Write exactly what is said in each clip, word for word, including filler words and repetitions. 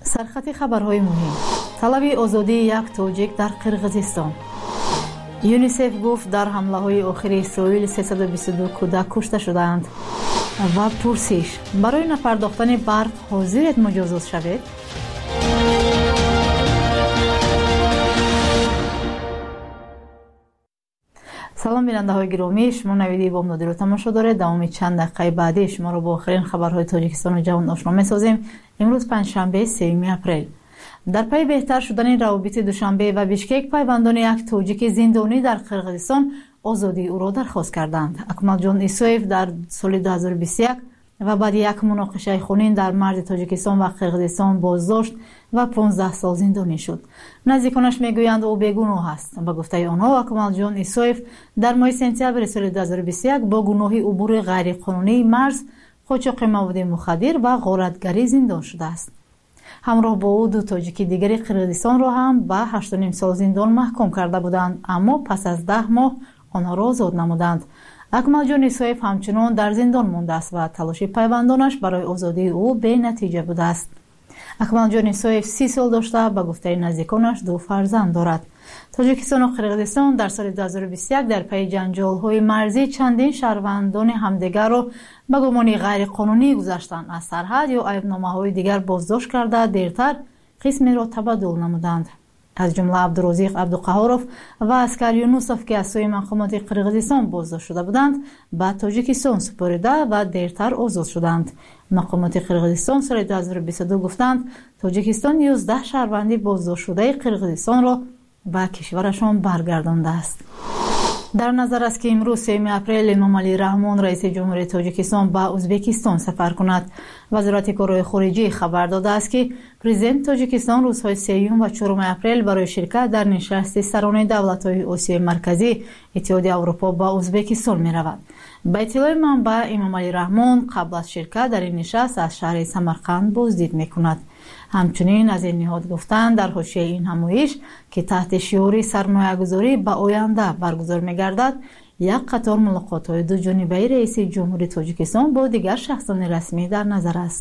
سرخط خبرهای مهم: طلب آزادی یک تاجیک در قرقیزستان. یونیسف گفت در حمله های آخر اسرائیل سیصد و بیست و دو کودک کشته شدند. و پرسش: برای نپرداختن برق حاضرید مجازات شوید؟ سلام بیننده های گرامی، شما نویدی بامدادی رو تماشا دارید. دوام چند دقیقه بعدی شما رو با آخرین خبرهای تاجیکستان و جهان آشنا می‌سازیم. امروز پنجشنبه سوم اپریل. در پی بهتر شدن روابط دوشنبه و بیشکک، پیوندان یک تاجیک زندانی در قرقیزستان آزادی او را درخواست کردند. اکمالجان ایسویف در سال دو هزار و بیست و یک و بعد یک مناقشه خونین در مرز تاجیکستان و قرقیزستان بازداشت و پانزده سال زندانی شد. نزدیکانش میگویند او بیگناه است. با گفته آنها، اکمالجان ایسویف در ماه سپتامبر سال دو هزار و بیست و یک با گناه عبور غیرقانونی مرز، قاچاق مواد مخدر و غارتگری زندان شده است. همراه با او دو تاجیک دیگری قرقیزستان را هم به هشت و نیم سال زندان محکوم کرده بودند، اما پس از ده ماه آنها را آزاد نمودند. اکمالجان ایسویف همچنان در زندان مانده است و تلاش پیوندانش برای آزادی او بی نتیجه بوده است. اکمالجان ایسویف سی سال داشته، به گفته نزدیکانش دو فرزند دارد. تاجیکستان و قرقیزستان در سال دو هزار و بیست و یک در پی جنجال‌های مرزی چندین شهروندان همدیگر را به گمان غیرقانونی گذشتن از سرحد یا ایبنامه‌های دیگر بازداشت کرده، دیرتر قسمی را تبادل نمودند. از جمله عبدالرزیق عبدالقهاروف و اسکر یونوسوف که از سوی مقامات قرقیزستان بازداشت شده بودند، به تاجیکستان سپرده و دیرتر آزاد شدند. مقامات قرقیزستان سال دو هزار و بیست و دو گفتند تاجیکستان یازده شهروند بازداشت شده قرقیزستان را به کشورشان برگردانده است. در نظر است که امروز سوم اپریل امام علی رحمان رئیس جمهوری تاجیکستان به ازبکستان سفر کند. وزارت کارهای خارجه خبر داده است که پرزیدنت تاجیکستان روزهای سوم و چهارم اپریل برای شرکت در نشست سران دولت‌های آسیای مرکزی اتحادیه اروپا به ازبکستان می‌رود. به اطلاع منبع، امام علی رحمان قبل از شرکت در این نشست از شهر سمرقند بازدید می‌کند. همچنین از این نهاد گفتند در حاشیه این همایش که تحت شعار سرمایه‌گذاری به آینده برگزار می‌گردد، یک قطار ملاقات‌های دو جانبه رئیس جمهوری تاجیکستان با دیگر شخصان رسمی در نظر است.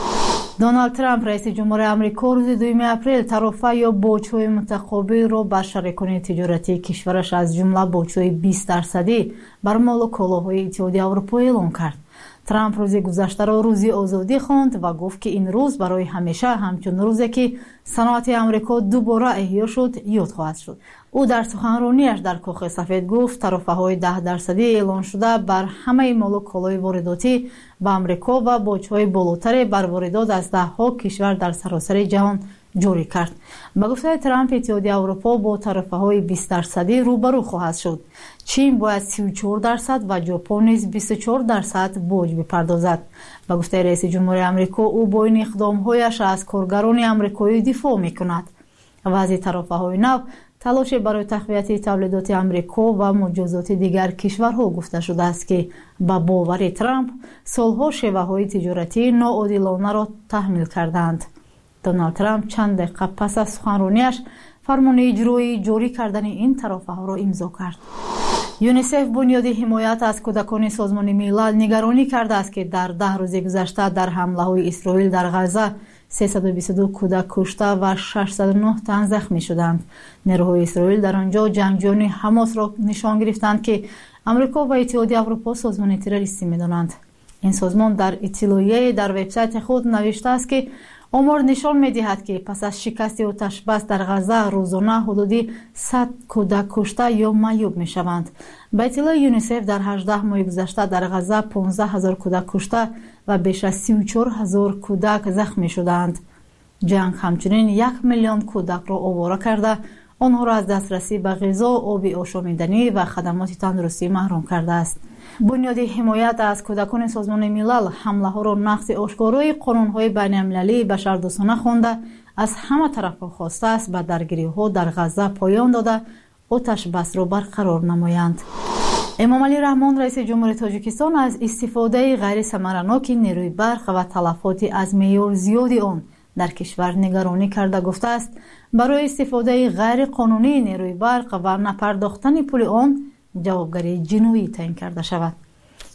دونالد ترامپ رئیس جمهور آمریکا روز دوم اپریل طرفه یا باج‌های متقابل را بر شریکان تجارتی کشورش از جمله باج‌های بیست درصدی بر مال و کالاهای اتحادیه اروپا اعلام کرد. ترامپ روز گذشته را روزی آزادی خواند و گفت که این روز برای همیشه همچون روزی که صنعت آمریکا دوباره احیا شد یاد خواهد شد. او در سخنرانیش در کاخ سفید گفت طرفه‌های ده درصدی اعلان شده بر همه مال و کالای وارداتی به آمریکا و باج‌های بالاتر بر واردات از ده‌ها کشور در سراسر جهان جاری کرد. به گفته ترامپ، اتحادیه اروپا با طرفه‌های بیست درصدی روبرو خواهد شد. چین باید سی و چهار درصد و ژاپن نیز بیست و چهار درصد باج بپردازد. به گفته رئیس جمهور آمریکا، او با این اقدام‌هایش از کارگران آمریکایی دفاع می‌کند. و از طرفه‌های نو تلاش برای تقویت تولیدات آمریکا و مجازات دیگر کشورها گفته شده است که به باور ترامپ سالها شیوه‌های تجارتی ناعادلانه را تحمیل کردند. دونالد ترامپ چند دقیقه پس از سخنرانیش فرمان اجرایی جاری کردن این طرفه‌ها را امضا کرد. یونیسف بنیاد حمایت از کودکان سازمان ملل نگرانی کرده است که در ده روز گذشته در حمله‌های اسرائیل در غزه سیصد و بیست و دو کودک کشته و ششصد و نه تن زخمی شدند. نیروهای اسرائیل در آنجا جنگجویان حماس را نشان گرفتند که آمریکا و اتحادیه اروپا سازمان تروریستی می‌دانند. این سازمان در اطلاعیه در وبسایت خود نوشته است که آمار نشان می‌دهد که پس از شکست آتش بس در غزه روزانه حدودی صد کودک کشته یا معیوب می‌شوند. به اطلاع یونیسف در هجده ماه گذشته در غزه پانزده هزار کودک کشته و بیش از سی و چهار هزار کودک زخمی شدند. جنگ همچنین یک میلیون کودک را آواره کرده، آنها را از دسترسی به غذا، آب آشامیدنی و خدمات تندرستی محروم کرده است. بنیاد حمایت از کودکان سازمان ملل حمله ها را نقض آشکارای قانون‌های بین‌المللی بشردوستانه خوانده، از همه طرف‌ها خواسته است به درگیری‌ها در غزه پایان داده آتش بس را برقرار نمایند. امام علی رحمان رئیس جمهوری تاجیکستان از استفاده غیر ثمرناک نیروی برق و تلفات از معیار زیادی آن در کشور نگرانی کرده گفته است برای استفاده غیر قانونی نیروی برق و نپرداختن پول آن جوابگری جنایی تعیین کرده شود.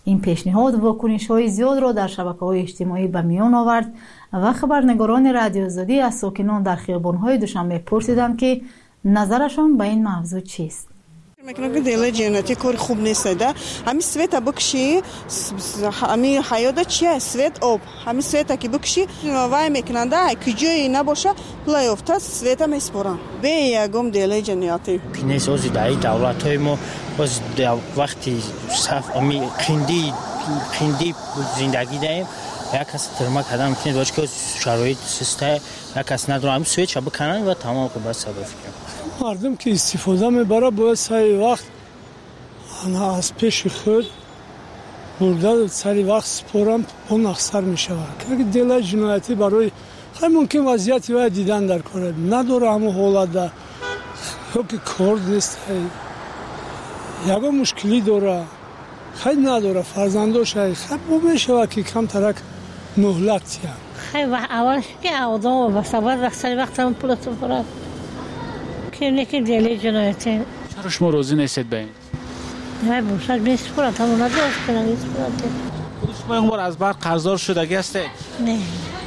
این پیشنهاد واکنش‌های زیاد را در شبکه‌های اجتماعی به میان آورد و خبرنگاران رادیو آزادی از ساکنان در خیابان‌های دوشنبه پرسیدند که نظرشان به این موضوع چیست. میکنم که دیل جنتی کار خوب نیست ده. همین سویت بکشی، همین حیات چیه؟ سویت آب. همین سویت که بکشی وای میکنند ده. کجایی نباشه پلای افت سویت میسپرن. به یکم دیل جنتی. نیست از دایی دولت‌های ما از وقتی صف امی خندی خندی زندگی داریم. یک کس ترما کردن میتونه باشه که شرایط سسته یک کس نداره هم سویت شب کنن و تمام خوب است سبب مردم که استفاده میبره باید سری وقت آنها از پیش خود برده سری وقت سپورم اون اخسر میشود که دل جنایتی برای خیلی ممکن وضعیتی باید دیدن در کاره نداره همه حالت ده که کار نیست یکا مشکلی داره خیلی نداره فرزنداش خیلی میشود که کم ترک مهلت هم خیلی اولش که آدم و سوار وقت سری وقت هم پول سپورد که نکی دیلی جنایتی چرا شما روزی نیستید به این؟ نه باشد نیست پورد همون نداشت کنم نیست پورد خود شما این بار از برق قرضدار شدگی هسته؟ نه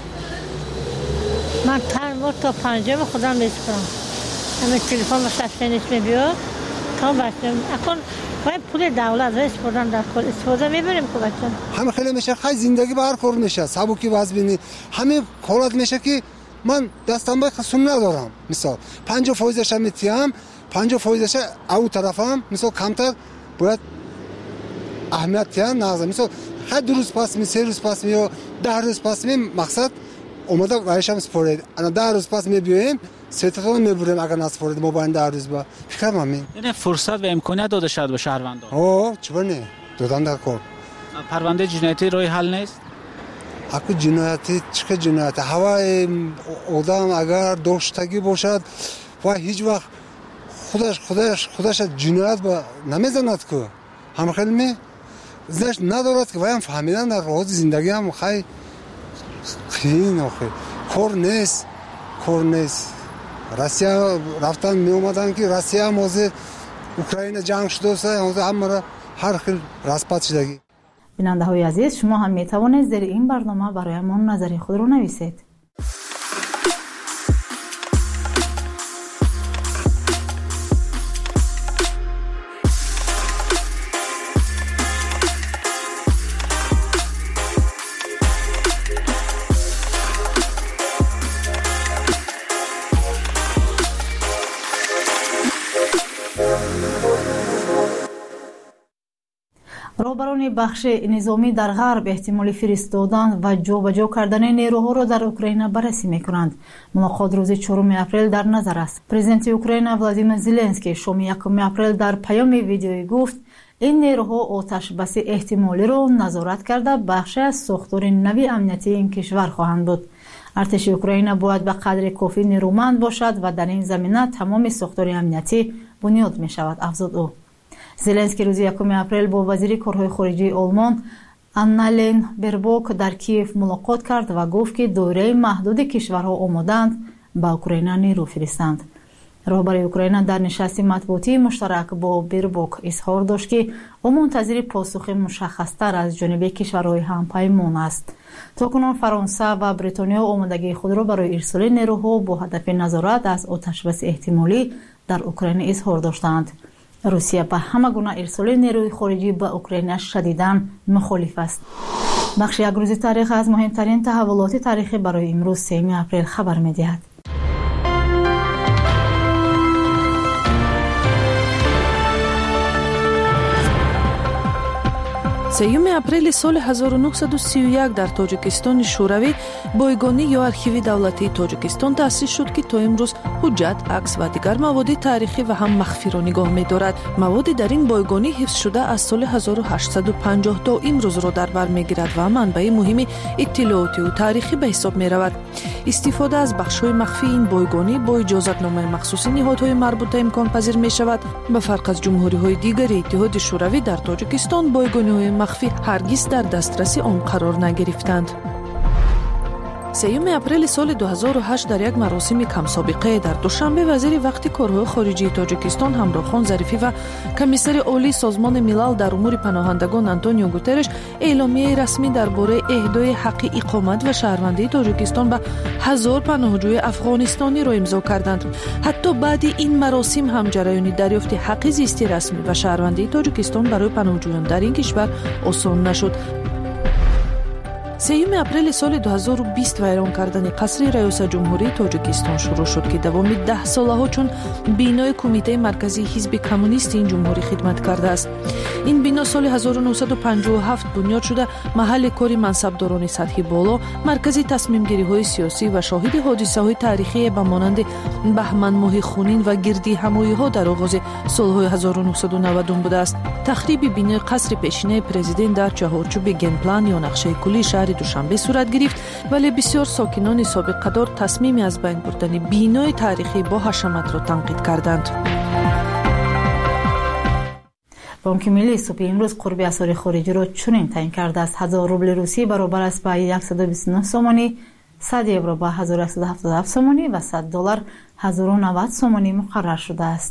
من تن بار تا پنجم خودم نیست پورم همه تلفن و شفته نیست میبیاد تا بچم اکن باید پول دولت نیست پوردن در کل استفاده میبریم که بچم همه خیلی میشه خیلی زندگی برکار میشه سبوکی باز بینی همه حالت میشه که من دستم باید خسون ندارم مثال پنجاه فایزش هم میتیم پنجاه فایزش او طرفم مثال کمتر باید اهمیت تیم نازم مثال خیلی دو روز پس می سه روز پس می یا ده روز پس می مقصد اومده وایش هم سپورید انا ده روز پس می بیاییم سیتتون می بریم اگر نسپورید ما باید ده روز با فکرم همین یعنی فرصت و امکانیت داده شد به شهروندان اوه چطور نه دادن در کار پرونده جنایتی روی حل نیست اكو جنایتی چه جنایت هوای آدم اگر داشتگی باشد و هیچ وقت خودش خودش خودش جنایت با نمیزند که هم خیلی می زنش ندارد که وایم فهمیدن در راه زندگی هم خیلی خیلی آخه کار نیست کار نیست روسیه رفتن می اومدن که روسیه هم از اوکراین جنگ شده است همه هر خیلی رسپت شدگی بیننده های عزیز شما هم می توانید زیر این برنامه برایمان نظر خود را نویسید. رهبران بخش نظامی در غرب احتمال فرستادن و جابجا کردن نیروها را در اوکراین بررسی می‌کنند. ملاقات روز چهارم اپریل در نظر است. پرزیدنت اوکراین ولادیمیر زلنسکی شام یکم اپریل در پیام ویدیویی گفت این نیروها آتش بس احتمالی را نظارت کرده بخش از ساختار نوی امنیتی این کشور خواهند بود. ارتش اوکراین باید به قدر کافی نیرومند باشد و در این زمینه تمام ساختار امنیتی بنیاد می‌شود افزود او. زلنسکی روز یکم اپریل با وزیر کارهای خارجه آلمان آنالین برباک در کیف ملاقات کرد و گفت که دوره محدود کشورها آمادند به اوکراین نیرو فرستند. رهبر اوکراین در نشست مطبوعاتی مشترک با برباک اظهار داشت که او منتظر پاسخ مشخص‌تر از جانب کشورهای همپیمان است. تاکنون فرانسه و بریتانیا آمادگی خود را برای ارسال نیروها با هدف نظارت از آتش‌بس احتمالی در اوکراین اظهار داشتند. روسیه به همه گونه ارسال نیروی خارجی به اوکراین شدیداً مخالف است. بخش یک روز تاریخ از مهمترین تحولات تاریخی برای امروز سوم اپریل خبر می‌دهد. سوم اپریل سال هزار و نهصد و سی و یک در تاجیکستان شوروی بایگانی یا архیوی دولتی تاجیکستان تأسیس شد که تا امروز حجت، عکس و دیگر مواد تاریخی و هم مخفی را نگاه می‌دارد. مواد در این بایگانی حفظ شده از سال هزار و هشتصد و پنجاه تا امروز را در بر می‌گیرد و منبع مهم اطلاعاتی و تاریخی به حساب می‌رود. استفاده از بخش‌های مخفی این بایگانی با اجازتنامه مخصوص نهادهای مربوطه امکان پذیر می‌شود. به فرق از جمهوری‌های دیگر اتحاد شوروی در تاجیکستان بایگانی‌های مخفی هرگز در دسترس آن قرار نگرفتند. سیوم اپریل سال دو هزار و هشت در یک مراسم کم سابقه در دوشنبه وزیر وقت کارهای خارجی تاجیکستان همراهخان ظریفی و کمیسر عالی سازمان ملل در امور پناهندگان آنتونیو گوترش اعلامیه رسمی درباره اهدای حق اقامت و شهروندی تاجیکستان به هزار پناهجوی افغانستانی را امضا کردند. حتی بعد این مراسم هم جریان دریافت حق زیستی رسمی و شهروندی تاجیکستان برای پناهجویان در این کشور آسان نشد. سیوم اپریل سال دو هزار و بیست ویران کردن قصر ریاست جمهوری تاجیکستان شروع شد که دوام ده ساله ها چون بینای کمیته مرکزی حزب کمونیست این جمهوری خدمت کرده است. این بنا سال هزار و نهصد و پنجاه و هفت بنیاد شده محل کاری منصبداران سطحی بالا، مرکزی تصمیم گیری های سیاسی و شاهد حادثه های تاریخی به مانند بهمن ماه خونین و گردی همایی ها در آغاز سالهای هزار و نهصد و نود بوده است. تخریب بینای قصر پیشینه پرزیدنت در چهارچوب گنپلان یا نقشه کلی شهر دوشنبه صورت گرفت، ولی بسیار ساکنان سابقه دار تصمیمی از بین بردن بینای تاریخی با حشمت را تنقید کردند. بانک ملی صبح امروز قرب اسعار خارجی را چنین تعیین کرده است: هزار روبل روسی برابر است به صد و بیست و نه سومانی، صد یورو به هزار و صد و هفتاد و هفت سومانی و صد دلار هزار و نود سومانی مقرر شده است.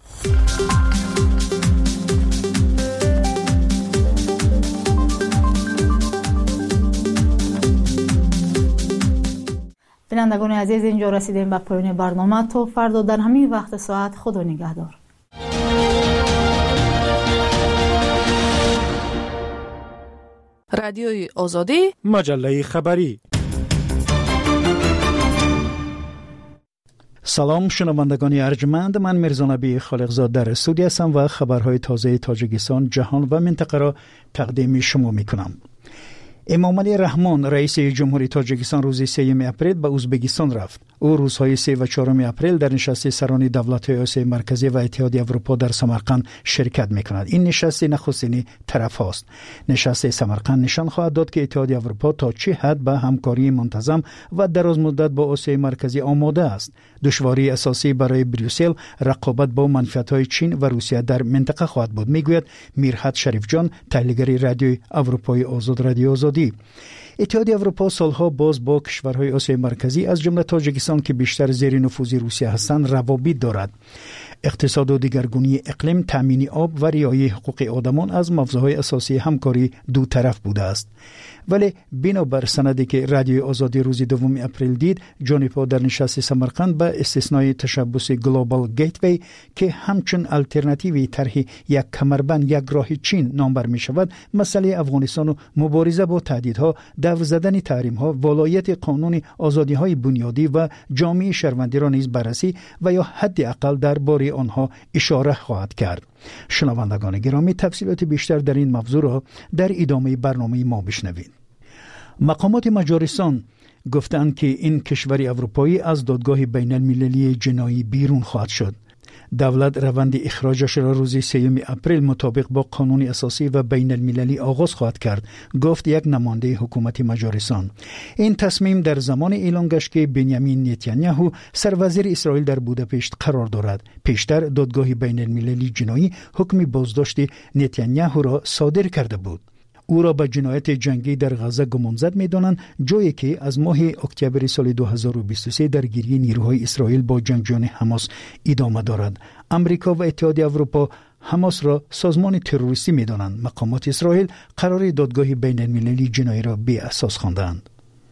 بینندگان عزیز، اینجا رسیدیم به پایان برنامه. تا فردا در همین وقت ساعت خدا نگهدار. رادیوی آزادی، مجله خبری. سلام شنوندگان ارجمند، من میرزا نبی خالقزاد در استودیو هستم و خبرهای تازه تاجیکستان، جهان و منطقه را تقدیم شما میکنم. امام علی رحمان رئیس جمهوری تاجیکستان روز سوم اپریل به ازبکستان رفت. او روزهای سه و چهارم اپریل در نشست سران دولت‌های آسیای مرکزی و اتحادیه اروپا در سمرقند شرکت می‌کند. این نشست نخستین طرف است. نشست سمرقند نشان خواهد داد که اتحادیه اروپا تا چه حد به همکاری منتظم و دراز مدت با آسیای مرکزی آماده است. دشواری اساسی برای بریوسل رقابت با منفعت‌های چین و روسیه در منطقه خواهد بود، میگوید میرحت شریف جان، تحلیلگر رادیوی اروپای آزاد رادیو آزادی. اتحادیه اروپا سالها باز با کشورهای آسیای مرکزی از جمله تاجیکستان که بیشتر زیر نفوذ روسیه هستند روابط دارد. اقتصاد و دیگرگونی اقلیم، تامین آب و رعایت حقوق آدمان از موضوعهای اساسی همکاری دو طرف بوده است. ولی بنابر سندی که رادیو آزادی روز دوم اپریل دید، جانبها در نشست سمرقند به استثنای تشبث گلوبال گیتوی که همچون الटरनेटिव طرح یک کمربند یک راه چین نام بر می شود، مسئله افغانستان و مبارزه با تهدیدها، دفع زدن تحریم‌ها، ولایت قانون، آزادی‌های بنیادی و جامعه شهروندی را نیز بررسی و یا حداقل درباره آنها اشاره خواهد کرد. شنوندگان گرامی، تفصیلات بیشتر در این موضوع را در ادامه برنامه ما بشنوید. مقامات مجارستان گفتند که این کشور اروپایی از دادگاه بین المللی جنایی بیرون خواهد شد. دولت روند اخراجش را روز سوم اپریل مطابق با قانون اساسی و بین المللی آغاز خواهد کرد، گفت یک نماینده حکومت مجارستان. این تصمیم در زمان اعلان گشت که بنیامین نتانیاهو سروزیر اسرائیل در بوداپشت قرار دارد. پیشتر دادگاه بین المللی جنایی حکم بازداشت نتانیاهو را صادر کرده بود. او را به جنایت جنگی در غزه گمانزد می‌دانند، جایی که از ماه اکتبر سال دو هزار و بیست و سه درگیری نیروهای اسرائیل با جنگجویان حماس ادامه دارد. امریکا و اتحادیه اروپا حماس را سازمان تروریستی می‌دانند. مقامات اسرائیل قرار دادگاه بین المللی جنایی را بی اساس خواندند.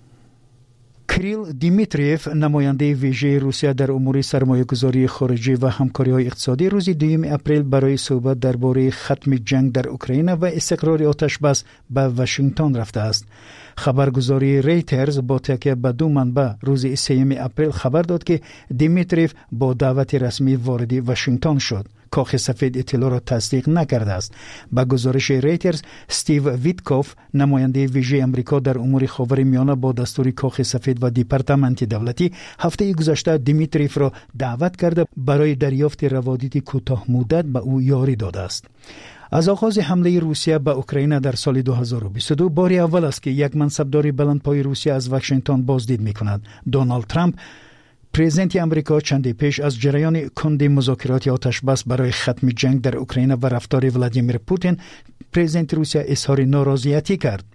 کریل دیمیتریف، نماینده ویژه روسیه در امور سرمایه‌گذاری خارجی و همکاری‌های اقتصادی، روز دوم اپریل برای صحبت درباره ختم جنگ در اوکراین و استقرار آتش بس به واشنگتن رفته است. خبرگزاری ریترز با تکیه به دو منبع روز سوم اپریل خبر داد که دیمیتریف با دعوت رسمی وارد واشنگتن شد. کاخ سفید اطلاع را تصدیق نکرده است. با گزارش ریترز، استیو ویتکوف، نماینده ویژه امریکا در امور خاورمیانه، با دستور کاخ سفید و دپارتمان دولتی هفته گذشته دیمیتریف را دعوت کرده برای دریافت روابط کوتاه مدت به او یاری داده است. از آغاز حمله روسیه به اوکراین در سال دو هزار و بیست و دو بار اول است که یک منصبدار بلندپای روسیه از واشنگتن بازدید می‌کند. دونالد ترامپ، پرزیدنت امریکا، چندی پیش از جریان کند مذاکرات آتش بس برای ختم جنگ در اوکراین و رفتار ولادیمیر پوتین، پرزیدنت روسیه اظهار ناراضیتی کرد.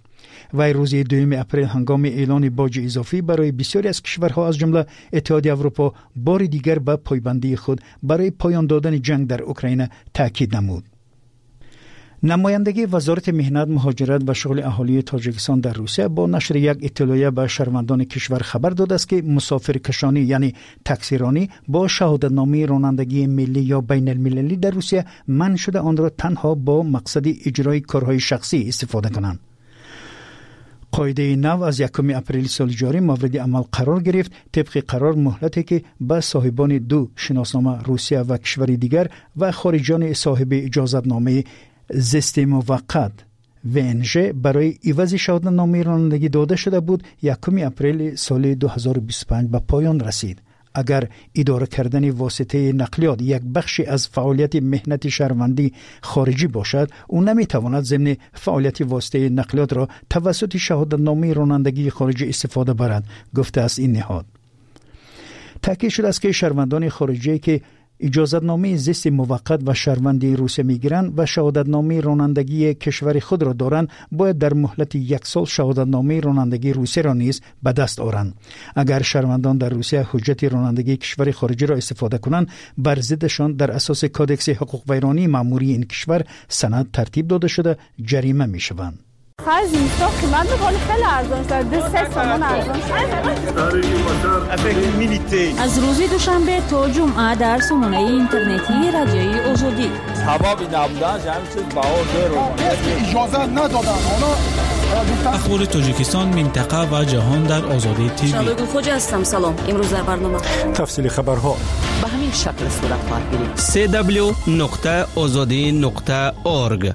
وی روز دوم اپریل هنگام اعلان باج اضافی برای بسیاری از کشورها از جمله اتحادیه اروپا بار دیگر به پایبندی خود برای پایان دادن جنگ در اوکراین تاکید نمود. نمایندگی وزارت مهنت، مهاجرت و شغل اهالی تاجیکستان در روسیه با نشر یک اطلاعیه به شهروندان کشور خبر داده است که مسافرکشانی یعنی تاکسیرانی با شهادتنامه رانندگی ملی یا بین المللی در روسیه منع شده آن را تنها با مقصد اجرای کارهای شخصی استفاده کنند. قاعده نو از یکم اپریل سال جاری مورد عمل قرار گرفت. طبق قرار مهلتی که به صاحبان دو شناسنامه روسیه و کشور دیگر و خارجیان صاحب اجازتنامه زیست موقت و ان ژی برای عوض شهادتنامه رانندگی داده شده بود یکم اپریل سال دو هزار و بیست و پنج به پایان رسید. اگر اداره کردن واسطه نقلیات یک بخشی از فعالیت مهنت شهروندی خارجی باشد، او نمیتواند ضمن فعالیت واسطه نقلیات را توسط شهادتنامه رانندگی خارجی استفاده برد، گفته است این نهاد. تاکید شده است که شهروندان خارجی که اجازتنامه زیست موقت و شهروندی روسیه میگیرند و شهادتنامه رانندگی کشور خود را دارند باید در مهلت یک سال شهادتنامه رانندگی روسیه را نیز به دست آورند. اگر شهروندان در روسیه حجت رانندگی کشور خارجی را استفاده کنند، بر ضدشان در اساس کادکس حقوق ویرانی ماموری این کشور سند ترتیب داده شده جریمه میشوند. خرج اینستا قیمت بکنه خیلی ارزان شد. دو سه تومن ارزان شد. از روز دوشنبه تا جمعه در سامانه اینترنتی رادیوی آزادی. سببی نبودن همین چیز بها زیرو. اجازه ندادن. اخبار تاجیکستان، منطقه و جهان در آزادی تیوی. شادو خوجا هستم. سلام. امروز در برنامه تفصیل خبرها به همین شکل صورت خواهد گرفت. سی دبلیو نقطه آزادی نقطه اورگ.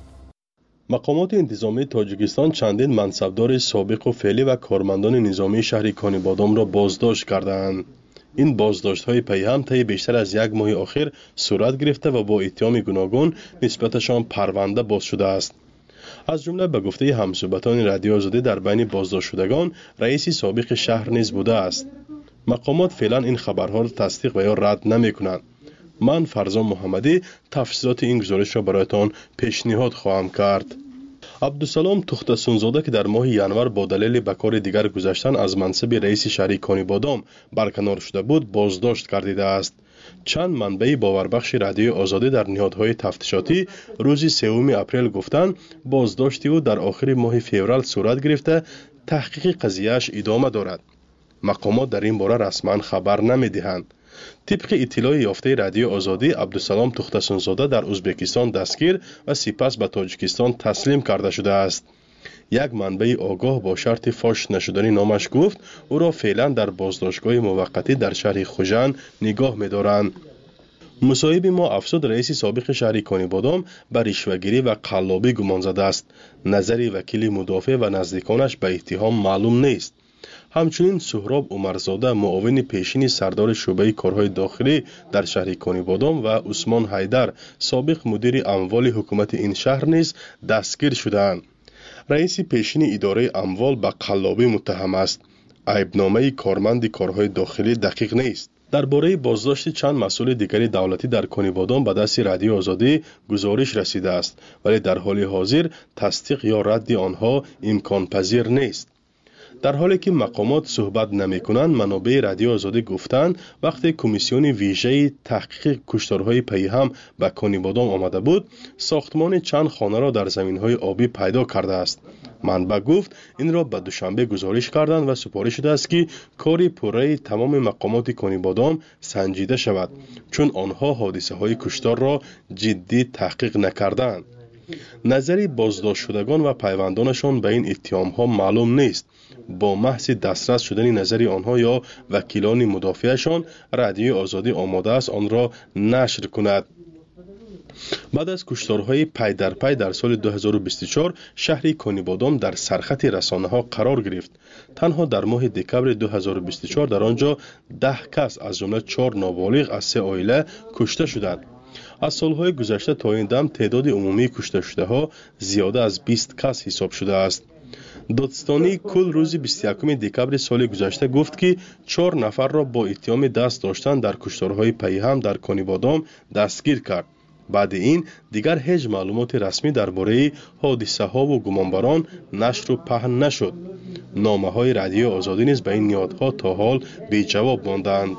مقامات انتظامی تاجیکستان چندین منصبدار سابق و فعلی و کارمندان نظامی شهر کانیبادام را بازداشت کردند. این بازداشت‌های پیهم طی بیشتر از یک ماه اخیر صورت گرفته و با اتهام گوناگون نسبتشان پرونده باز شده است. از جمله به گفته همصحبتان رادیو آزادی در بین بازداشت شدگان رئیس سابق شهر نیز بوده است. مقامات فعلا این خبرها را تصدیق و یا رد نمی‌کنند. من فرزان محمدی تفصیلات این گزارش را برایتان پیشنهاد خواهم کرد. عبدالسلام تختسونزاده که در ماه ینور با دلیل به کار دیگر گذشتن از منصب رئیس شهر کانیبادام برکنار شده بود بازداشت گردیده است. چند منبع باوربخش رادیو آزادی در نهادهای تفتیشاتی روز سوم اپریل گفتند بازداشت او در آخر ماه فوریه صورت گرفته تحقیق قضیه‌اش ادامه دارد. مقامات در این باره رسما خبر نمی‌دهند. طبق اطلاع یافته رادیو آزادی، عبدالسلام تختسونزاده در ازبکستان دستگیر و سپس به تاجیکستان تسلیم کرده شده است. یک منبع آگاه با شرط فاش نشدنی نامش گفت او را فعلا در بازداشتگاه موقتی در شهر خوجند نگاه می‌دارند. مصاحب ما افسود رئیس سابق شهر کانیبادام به رشوه‌گیری و قلابی گمان زده است. نظر وکیل مدافع و نزدیکانش به اتهام معلوم نیست. همچنین سهراب عمرزاده معاون پیشین سردار شعبه کارهای داخلی در شهر کانیبادام و عثمان حیدر سابق مدیر اموال حکومت این شهر نیز دستگیر شدند. رئیس پیشین اداره اموال به قلابی متهم است. عیبنامه کارمند کارهای داخلی دقیق نیست. درباره بازداشت چند مسئول دیگری دولتی در کانیبادام به دست رادیو آزادی گزارش رسیده است، ولی در حال حاضر تصدیق یا رد آنها امکان پذیر نیست. در حالی که مقامات صحبت نمی کنند، منابع رادیو آزادی گفتند وقتی کمیسیون ویژه تحقیق کشتارهای پیهم به کانیبادام آمده بود، ساختمان چند خانه را در زمینهای آبی پیدا کرده است. منبع گفت این را به دوشنبه گزارش کردند و سپارش شده است که کاری پوره تمام مقامات کانیبادام سنجیده شود، چون آنها حادثه های کشتار را جدی تحقیق نکردند. نظری بازداشت شدگان و پیوندانشان به این اتهام ها معلوم نیست. با محض دسترس شدن نظری آنها یا وکیلان مدافعشان، رادیو آزادی آماده است آن را نشر کند. بعد از کشتارهای پی در پی در سال دو هزار و بیست و چهار شهر کانیبادام در سرخط رسانه ها قرار گرفت. تنها در ماه دکمبر دو هزار و بیست و چهار در آنجا ده کس از جمله چهار نابالغ از سه عائله کشته شدند. از سالهای گذشته تا این دم تعداد عمومی کشته شده ها زیاده از بیست کس حساب شده است. دادستانی کل روز بیست و یکم دکمبر سال گذشته گفت که چهار نفر را با اتهام دست داشتن در کشتارهای پیهم در کانیبادام دستگیر کرد. بعد این دیگر هیچ معلومات رسمی درباره حادثه ها و گمانبران نشر و پهن نشد. نامه های رادیو آزادی نیز به این نیادها تا حال بی جواب ماندند.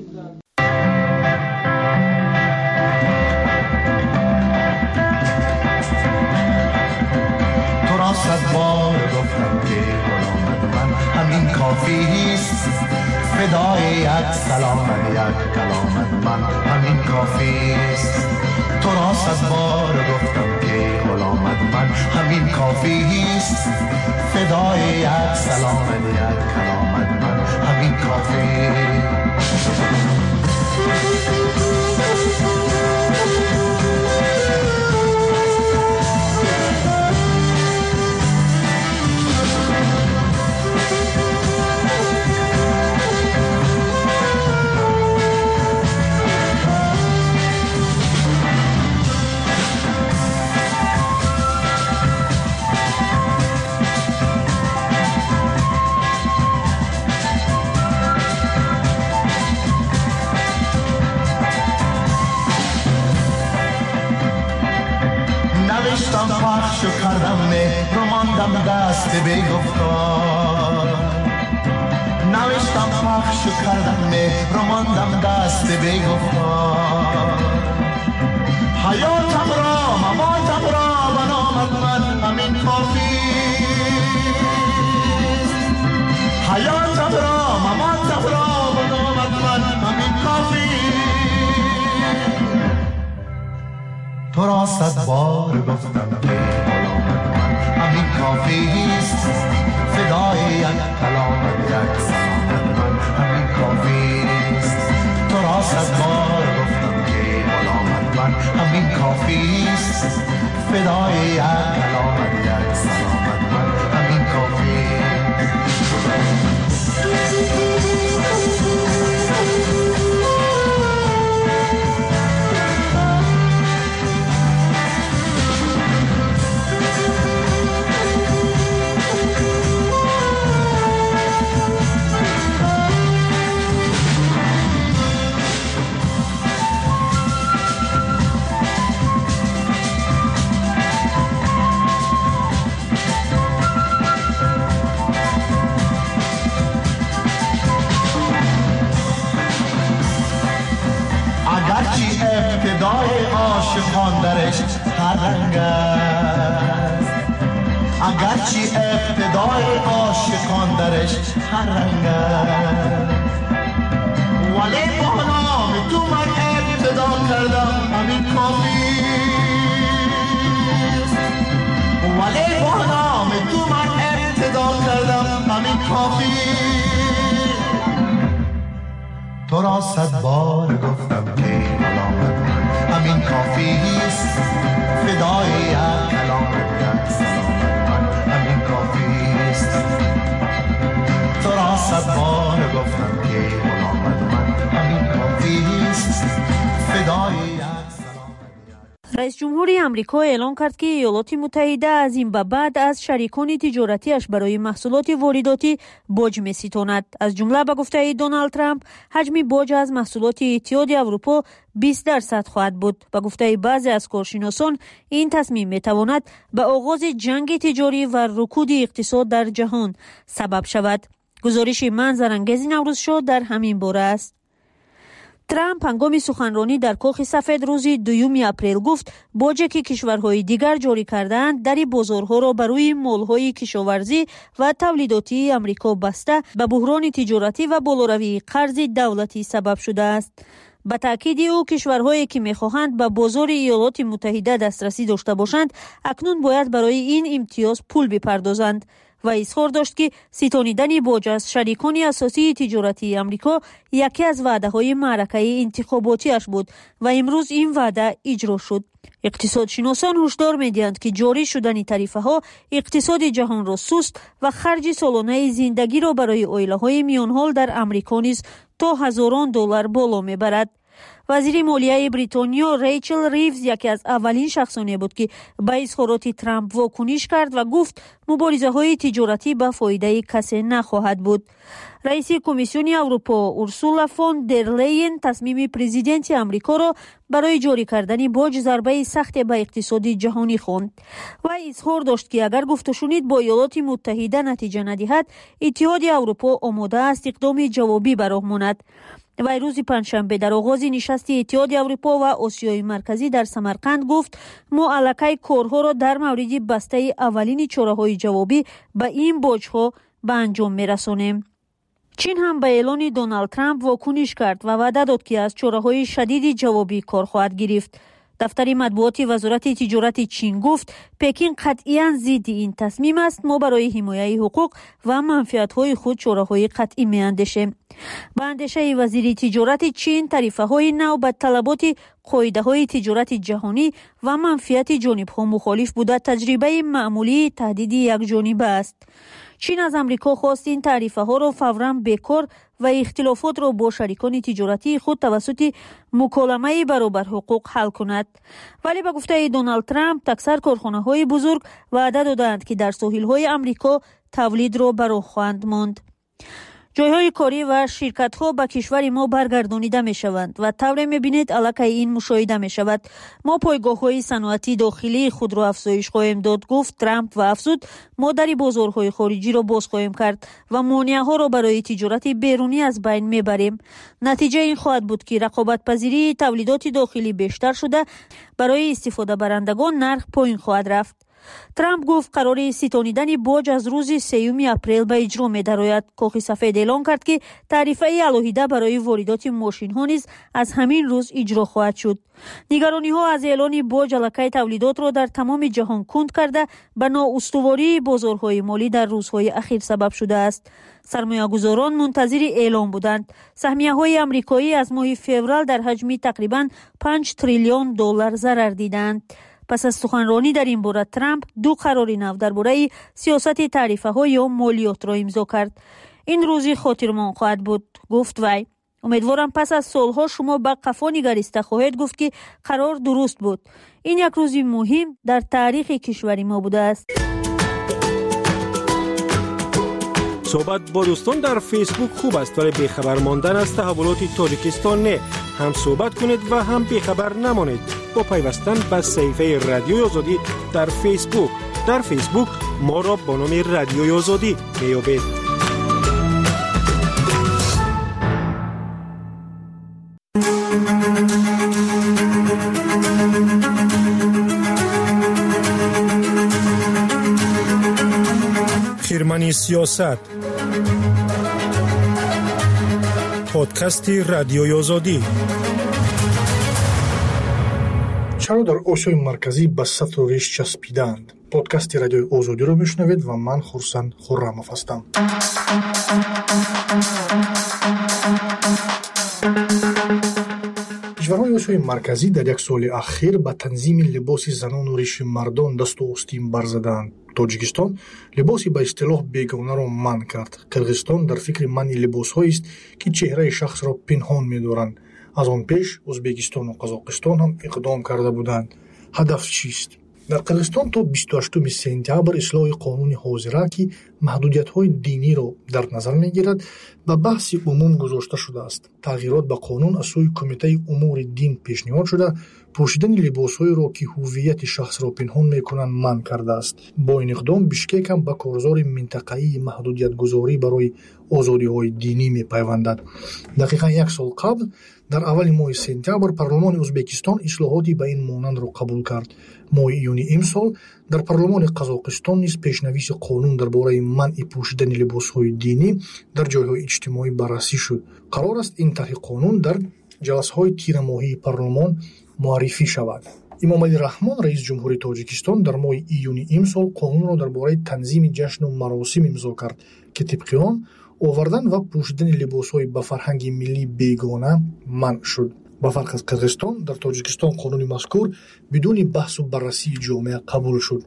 تو را صد بار گفتم که غلامت من همین کافی است، فدای یک سلام یک کلامت من همین کافی است. تو را صد بار گفتم که غلامت من همین کافی است، فدای یک سلام یک کلامت من همین کافی است. نوشتم پخش و کردم مهر و ماندم دست بی گفتار. نوشتم پخش و کردم مهر و ماندم دست بی گفتار. حیاتم را مماتم را و نامت من همین کافی است. حیاتم را مماتم را و نامت من همین کافی. تو را صد بار گفتم که غلامت من همین کافی است، فدای یک کلامت یک سلامت من همین کافی است. تو را صد بار گفتم که غلامت من همین کافی است، فدای یک کلامت یک سلامت من همین کافی است. اگرچه ابتدای عاشقان درش هر رنگ است، اگرچه ابتدای عاشقان درش هر رنگ است، ولی با نام تو من ابتدا کردم همین کافی است. ولی با نام تو من ابتدا کردم همین کافی. تو را صد بار گفتم که غلامت من همین کافی است، فدای یک کلامت یک سلامت من همین کافی است. تو را صد بار گفتم که غلامت من همین کافی است، فدای یک. رئیس جمهوری آمریکا اعلام کرد که ایالات متحده از این به بعد از شریکان تجارتیش برای محصولات وارداتی باج می‌ستاند. از جمله به گفته دونالد ترامپ حجم باج از محصولات اتحاد اروپا بیست درصد خواهد بود. به گفته بعضی از کارشناسان این تصمیم می‌تواند به آغاز جنگ تجاری و رکود اقتصاد در جهان سبب شود. گزارش منظرانگیز نوروز شو در همین باره است. ترامپ هنگام سخنرانی در کاخ سفید روز دوم اپریل گفت باجی که کشورهای دیگر جاری کردند در بازارها را بر روی مال‌های کشاورزی و تولیداتی آمریکا بسته به بحران تجارتی و بالاروی قرض دولتی سبب شده است. به تأکید او کشورهایی که می‌خواهند به بازار ایالات متحده دسترسی داشته باشند اکنون باید برای این امتیاز پول بپردازند و اظهار داشت که ستانیدن باج از شریکان اساسی تجارتی آمریکا یکی از وعده‌های معرکه انتخاباتیش بود و امروز این وعده اجرا شد. اقتصادشناسان هشدار می‌دهند که جاری شدن تعرفه‌ها اقتصاد جهان را سست و خرج سالانه زندگی را برای عائله‌های میان‌حال در آمریکا نیز تا هزاران دلار بالا می‌برد. вазири молияи бритониё Рейчел Ривз яке аз аввалин шахсоне буд ки ба изҳороти Трамп вокуниш кард ва гуфт муборизаҳои тиҷоратӣ ба фоидаи касе нахоҳад буд. раиси комиссиони Аврупо Урсула фон дер Лейен тасмими президенти Амрикоро барои ҷорӣ кардани боҷ зарбаи сахте ба иқтисоди ҷаҳонӣ хонд. Вай изҳор дошт ки агар гуфтушунид бо Иёлоти Муттаҳида натиҷа надиҳад, Иттиҳоди Аврупо омода аст иқдоми ҷавобӣ ба роҳ монад. вай рӯзи панҷшанбе дар оғози нишасти Иттиҳоди Аврупо ва Осиёи Марказӣ дар Самарқанд гуфт: мо аллакай корҳоро дар мавриди бастаи аввалини чораҳои ҷавобӣ ба ин боҷҳо ба анҷом мерасонем. чин ҳам ба эълони Доналд Трамп вокуниш кард ва ваъда дод ки аз чораҳои шадиди ҷавобӣ кор хоҳад гирифт. дафтари матбуоти вазорати тиҷорати Чин гуфт: Пекин қатъиян зидди ин тасмим аст. мо барои ҳимояи ҳуқуқ ва манфиатҳои худ чораҳои қатъӣ меандешем. ба андешаи вазири тиҷорати Чин, тарифаҳои нав ба талаботи қоидаҳои тиҷорати ҷаҳонӣ ва манфиати ҷонибҳо мухолиф буда таҷрибаи маъмулии таҳдиди якҷониба аст. Чин аз Амрико хост ин тарифаҳоро фавран бекор ва ихтилофотро бо шарикони тиҷоратии худ тавассути муколамаи баробарҳуқуқ ҳал кунад. вале ба гуфтаи Доналд Трамп, аксар корхонаҳои бузург ваъда доданд ки дар соҳилҳои Амрико тавлидро ба роҳ хоҳанд монд. ҷойҳои корӣ ва ширкатҳо ба кишвари мо баргардонида мешаванд ва тавре мебинед аллакай ин мушоҳида мешавад. мо пойгоҳҳои саноати дохилии худро афзоиш хоҳем дод, гуфт Трамп ва афзуд: мо дари бозорҳои хориҷиро боз хоҳем кард ва монеаҳоро барои тиҷорати берунӣ аз байн мебарем. натиҷа ин хоҳад буд ки рақобатпазирии тавлидоти дохилӣ бештар шуда, барои истифодабарандагон нарх поин хоҳад рафт. Трамп гуфт қарори ситонидани боҷ аз рӯзи сеюми апрел ба иҷро медарояд. Кохи сафед эълон кард ки тарифаи алоҳида барои воридоти мошинҳо низ аз ҳамин рӯз иҷро хоҳад шуд. нигарониҳо аз эълони боҷ аллакай тавлидотро дар тамоми ҷаҳон кунд карда ба ноустувории бозорҳои молӣ дар рӯзҳои ахир сабаб шудааст. сармоягузорон мунтазири эълон буданд. саҳмияҳои амрикоӣ аз моҳи феврал дар ҳаҷми тақрибан панҷ триллион доллар зарар диданд. пас аз суханронӣ дар ин бора Трамп ду қарори нав дар бораи сиёсати тарифаҳо ё молиётро имзо кард. ин рӯзи хотирмон хоҳад буд, гуфт вай. умедворам пас аз солҳо шумо ба қафо нигариста хоҳед гуфт ки қарор дуруст буд. ин як рӯзи муҳим дар таърихи кишвари мо будааст. صحبت با دوستان در فیسبوک خوب است ولی بیخبر ماندن از تحولات تاجیکستان نه. هم صحبت کنید و هم بیخبر نمانید با پیوستن به صفحه رادیوی آزادی در فیسبوک. در فیسبوک ما را با نام رادیوی آزادی میابید. خیرمنی سیاست پادکست رادیوی آزادی. چرا در آسیای مرکزی به سطل و ریش چسبیدند؟ پادکست رادیوی آزادی رو میشنوید و من خورسند خرموف هستم. کشورهای آسیای مرکزی در یک سال اخیر به تنظیم لباس زنان و ریش مردان دست و آستین برزدند. توجیکستان لباسی به اصطلاح بیگانه را منع کرد. قرغیزستان در فکر منع لباس‌هایی است که چهره شخص را پنهان می‌دارند. از آن پیش ازبکستان و قزاقستان هم اقدام کرده بودند. هدف چیست؟ در قرغیزستان تا بیست و هشتم سپتامبر اصلاح قانون حاضره که محدودیت‌های دینی را در نظر می‌گیرد به بحث عموم گذاشته شده است. تغییرات به قانون از سوی کمیته امور دین پیشنهاد شده پوشیدن لباس‌هایی را که هویت شخص را پنهان می‌کنند منع کرده است. با این اقدام بیشکک هم به کارزار منطقه‌ای محدودیت‌گذاری برای آزادی‌های دینی می‌پیوندد. دقیقاً یک سال قبل در اول ماه سپتامبر پارلمان ازبکستان اصلاحاتی به این مانند را قبول کرد. ماه ایون امسال در پارلمان قزاقستان نیز پیشنویس قانون درباره منع پوشیدن لباس‌های دینی در جای‌های اجتماعی بررسی شد. قرار است این طرح قانون در جلسه‌های تیر ماهی پارلمان معرفی شود. امامعلی رحمان رئیس جمهوری تاجیکستان در ماه ایون امسال قانون را درباره تنظیم جشن و مراسم امضا کرد که طبق آن آوردن و پوشیدن لباس‌های به فرهنگ ملی بیگانه منع شد. با فرق از قرغیزستان در تاجیکستان قانون مذکور بدون بحث و بررسی جامعه قبول شد.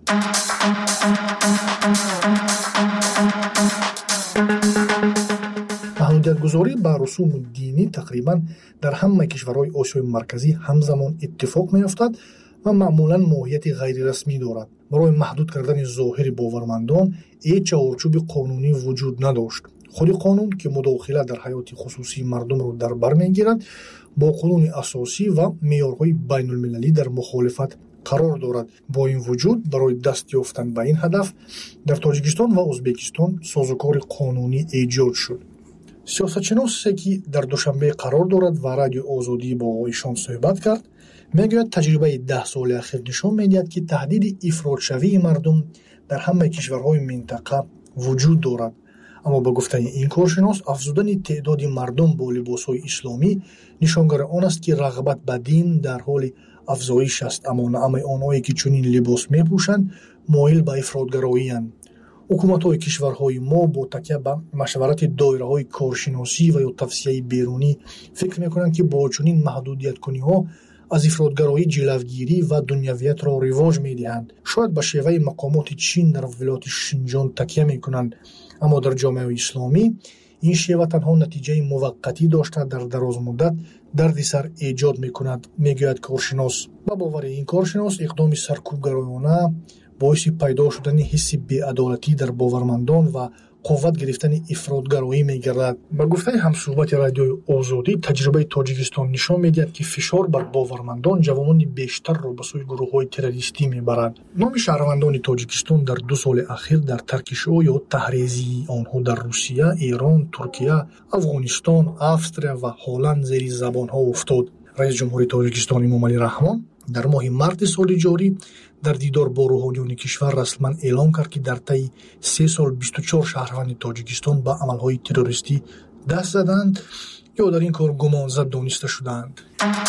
محدودیت‌گذاری با رسوم دینی تقریباً در همه کشورهای آسیای مرکزی همزمان اتفاق می‌افتد و معمولاً ماهیت غیر رسمی دارد. برای محدود کردن ظاهر باورمندان هیچ چارچوب قانونی وجود نداشت. خود قانون که مداخله در حیات خصوصی مردم را در بر می‌گیرد با قانون اساسی و معیارهای بین‌المللی در مخالفت قرار دارد. با این وجود برای دست یافتن به این هدف در تاجیکستان و ازبکستان سازوکار قانونی ایجاد شد. سیاستشناسی که در دوشنبه قرار دارد و رادیو آزادی با ایشان صحبت کرد میگوید تجربه ده سال اخیر نشان میدهد که تهدید افراط‌شوی مردم در همه کشورهای منطقه وجود دارد. اما با گفته این کارشناس افزودن تعداد مردم با لباس‌های اسلامی نشانگر آن است که رغبت به دین در حال افزایش است، اما نه همه آنهایی که چنین لباس میپوشند مایل به افراط‌گرایی اند. حکومت‌های کشورهای ما با تکیه به مشورت دایره‌های کارشناسی و یا توصیه بیرونی فکر می‌کنند که با چنین محدودیت‌کنی‌ها از افراط‌گرایی جلوگیری و دنیویت را رواج می‌دهند. شاید به شیوه مقامات چین در ولایت شینجان تکیه می‌کنند، اما در جامعه اسلامی این شیوه تنها نتیجه موقتی داشته در دراز مدت دردسر ایجاد می‌کند، می‌گوید کارشناس. با باور این کارشناس اقدام سرکوبگرایانه باعث پیدا شدن حس بی‌عدالتی در باورمندان و قوت گرفتن افراط‌گرایی می‌گردد. با گفته همصحبت رادیوی آزادی تجربه تاجیکستان نشان می‌دهد که فشار بر باورمندان جوانان بیشتر را به سوی گروه‌های تروریستی می‌برد. نام شهروندان تاجیکستان در دو سال اخیر در ترکشو یا تحریزی آنها در روسیه، ایران، ترکیه، افغانستان، استرالیا و هلند زیر زبان‌ها افتاد. رئیس جمهوری تاجیکستان امامعلی رحمان در ماه مارس سال جاری در دیدار با روحانیون کشور رسما اعلام کرد که در طی سه سال بیست و چهار شهروند تاجیکستان به عملهای تروریستی دست زدند یا در این کار گمانزد دانسته شدند.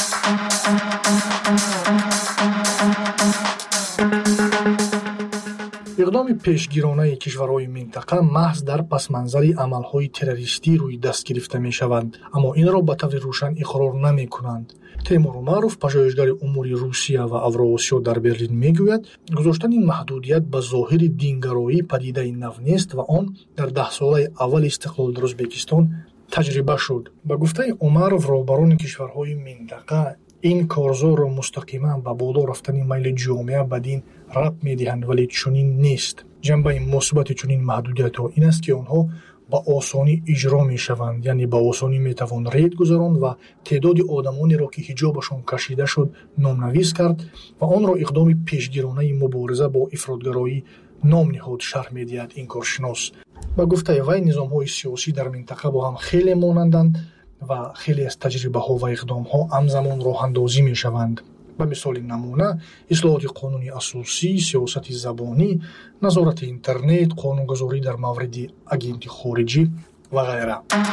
اقدام پیشگیرانه کشورهای منطقه محض در پس منظر عملهای تروریستی روی دست گرفته می شوند، اما این را به طور روشن اقرار نمی کنند. تیمور اومروف پژوهشگر امور روسیه و اوراسیا در برلین میگوید گذاشتن این محدودیت به ظاهر دینگرایی پدیده نو نیست و آن در ده ساله اول استقلال در ازبکستان تجربه شد. با گفته اومروف رهبران کشورهای منطقه این کارزار را مستقیما به بالا رفتن میل جامعه به دین ربط میدهند، ولی چنین نیست. جنبه مثبت چنین محدودیت‌ها این است که آنها با آسانی اجرا می شوند، یعنی با آسانی می توان رید گذراند و تعداد آدمانی را که حجابشان کشیده شد نامنویس کرد و آن را اقدام پیشگیرانه مبارزه با افراط‌گرایی نام نهاد، شرح می دهد این کارشناس. با گفته وی نظام‌های سیاسی در منطقه با هم خیلی مانندند و خیلی از تجربه ها و اقدام ها همزمان راه اندازی می شوند. به مثال نمونه اصلاحات قانونی اساسی، سیاست زبانی، نظارت اینترنت، قانونگذاری در مورد اگنت خارجی و غیره.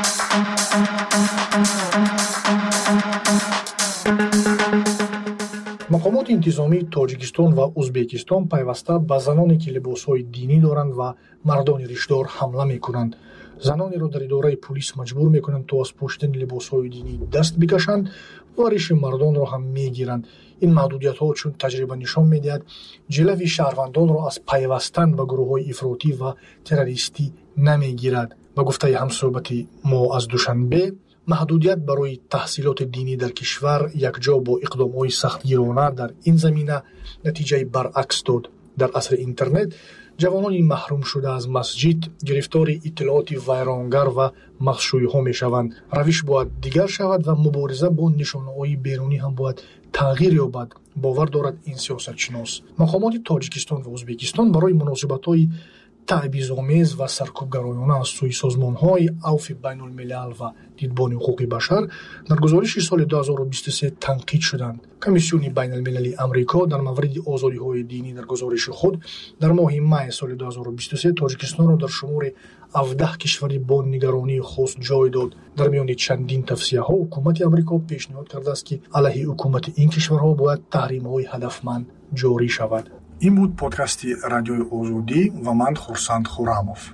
مقامات انتظامی تاجیکستان و ازبکستان پیوسته به زنانی که لباسهای دینی دارند و مردان ریشدار حمله میکنند. زنانی را در اداره پلیس مجبور میکنند تا از پوشیدن لباسهای دینی دست بکشند و ریش مردان را هم میگیرند. این محدودیت ها چون تجربه نشان میدهد جلوی شهروندان را از پیوستن به گروه های افراطی و تروریستی نمیگیرد. با گفته همصحبتی ما از دوشنبه محدودیت برای تحصیلات دینی در کشور یکجا با اقدام‌های سختگیرانه در این زمینه نتیجه برعکس داد. در عصر اینترنت جوانان محروم شده از مسجد گرفتار اطلاعات ویرانگر و مخشویی ها می شوند. روش باید دیگر شود و مبارزه با نشانه‌های بیرونی هم باید تغییر یابد، باور دارد این سیاست شناس. مقامات تاجیکستان و ازبکستان برای مناسبت‌های تعبیرآمیز و سرکوبگرایانه از سوی سازمان‌های عفو بین‌الملل و دیدبان حقوق بشر در گزارش سال دو هزار و بیست و سه تنقید شدند. کمیسیون بین‌المللی آمریکا در مورد آزادی‌های دینی در گزارش خود در ماه می سال دو هزار و بیست و سه تاجیکستان را در شمار هفده کشور با نگرانی خاص جای داد. در میان چندین توصیه‌ها حکومت آمریکا پیشنهاد کرده است که علیه حکومت این کشورها باید تحریم‌های هدفمند جاری شود. این بود پادکست رادیوی آزادی و من خورسند خورموف.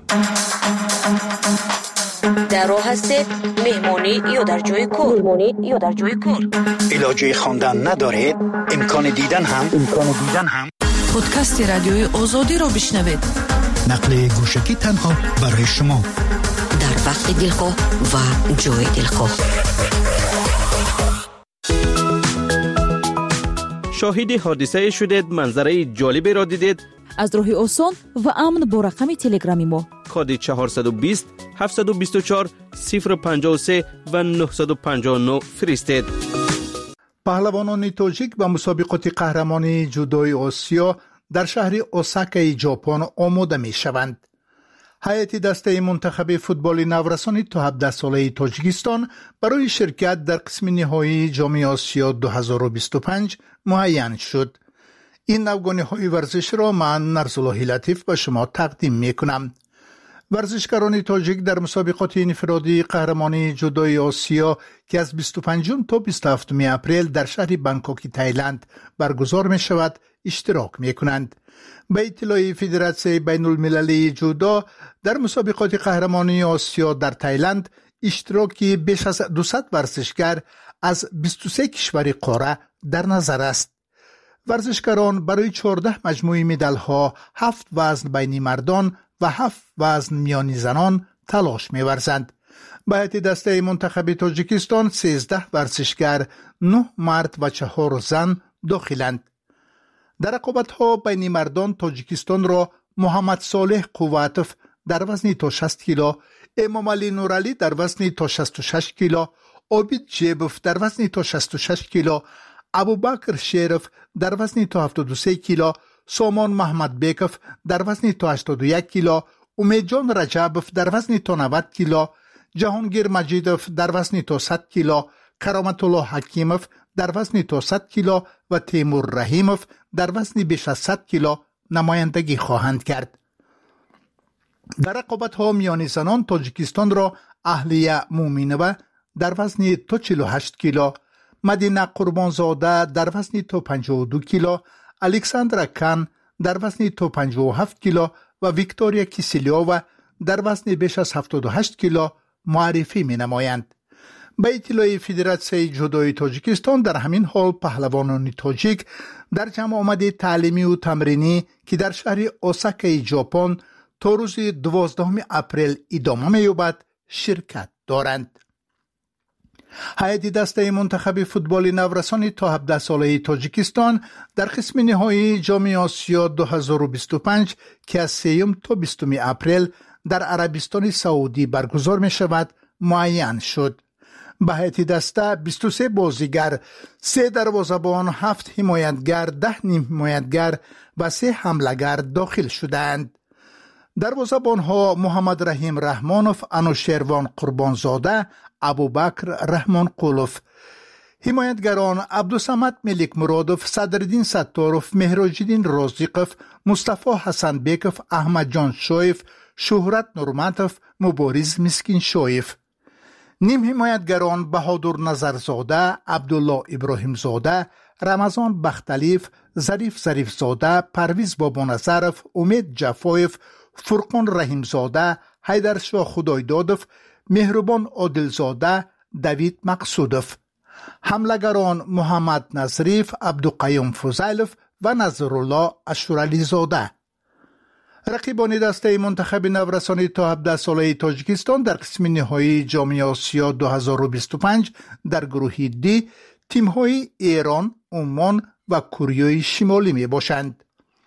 در راه هستید مهمانی یا در جای کار مهمانی یا در جای کار علاجه خواندن ندارید، امکان دیدن هم امکان دیدن هم پادکست رادیوی آزادی رو بشنوید. نقل گوشکی تنها برای شما در وقت دلخواه و جای دلخواه. شاهد حادثه شدید، منظره جالبی را دیدید؟ از راه آسان و امن با رقم تلگرامی ما کد چهارصد و بیست هفتصد و بیست و چهار صفر پنجاه و سه و نهصد و پنجاه و نه فرستید. پهلوانان تاجیک به مسابقات قهرمانی جودوی آسیا در شهر اوساکای ژاپن آماده می شوند. هیئت دسته منتخب فوتبال نورسان تا هفده ساله تاجیکستان برای شرکت در قسم نهایی جام آسیا دو هزار و بیست و پنج معین شد. این نوگانی های ورزش را من نرزالله لطیف به شما تقدیم می کنم. ورزشکاران تاجیک در مسابقات انفرادی قهرمانی جودوی آسیا که از بیست و پنجم تا بیست و هفتم اپریل در شهر بانکوک تایلند برگزار می شود اشتراک می کنند. به اطلاع فدراسیون بین المللی جودو در مسابقات قهرمانی آسیا در تایلند اشتراکی بیش از دویست ورزشکار از بیست و سه کشور قاره در نظر است. ورزشکاران برای چهارده مجموعه مدال ها، هفت وزن بین مردان و هفت وزن میانی زنان تلاش می‌ورزند. به هیئت دسته منتخب تاجیکستان سیزده ورزشکار، نه مرد و چهار زن داخلند. در رقابت‌ها بین مردان تاجیکستان را محمد صالح قواتوف در وزن تا شصت کیلو، امام علی نورعلی در وزن تا شصت و شش کیلو، عابد جیبوف در وزن تا شصت و شش کیلو، ابوبکر شریف در وزن تا هفتاد و سه کیلو، سامان محمد بیکوف در وزن تا هشتاد و یک کیلو، امیدجان رجبوف در وزن تا نود کیلو، جهانگیر مجیدوف در وزن تا صد کیلو، کرامت الله حکیموف در وزن تا صد کیلو و تیمور رحیموف در وزن بیش از صد کیلو نمایندگی خواهند کرد. در رقابت‌ها میان زنان تاجیکستان را اهلیه مومینوه در وزن تا چهل و هشت کیلو، مدینه قربانزاده در وزن تا پنجاه و دو کیلو، الکساندرا کان در وزن تا پنجاه و هفت کیلو و ویکتوریا کیسلیووا در وزن بیش از هفتاد و هشت کیلو معرفی می نمایند. به اطلاع فدراسیون جودوی تاجیکستان در همین حال پهلوانان تاجیک در جمع آمد تعلیمی و تمرینی که در شهر اوساکای ژاپن تا روز دوازدهم اپریل ادامه می‌یابد شرکت دارند. هیئت دسته منتخب فوتبال نورسان تا هفده ساله تاجیکستان در قسم نهایی جام آسیا دو هزار و بیست و پنج که از سوم تا بیستم اپریل در عربستان سعودی برگزار می شود معین شد. به هیئت دسته بیست و سه بازیگر، سه دروازه‌بان، هفت حمایتگر، ده نیم حمایتگر و سه حمله‌گر داخل شدند. دروازه‌بان‌ها محمد رحیم رحمانوف، انوشیروان قربانزاده، ابوبکر رحمان قولوف. حمایتگران عبدالصمد ملک مرادوف، صدرالدین ستاروف، مهراجالدین رازقوف، مصطفی حسن بیکوف، احمد جان شایف، شهرت نورمتوف، مبارز مسکین شایف. نیم حمایتگران بهادر نظرزاده، عبدالله ابراهیم زاده، رمضان بختلیف، ظریف ظریف زاده، پرویز بابانظرف، امید جفایف، فرقان رحیم زاده، حیدرشاه خدایدادوف، مهربان عادلزاده، دوید مقصودوف. حملگران محمد نظریف، عبدالقیوم فضیلوف و نظرالله اشورالی زاده. رقیبان دسته منتخب نورسان تا هفده ساله تاجیکستان در قسم نهایی جام آسیا دو هزار و بیست و پنج در گروه دی تیم‌های ایران، عمان و کره شمالی می باشند.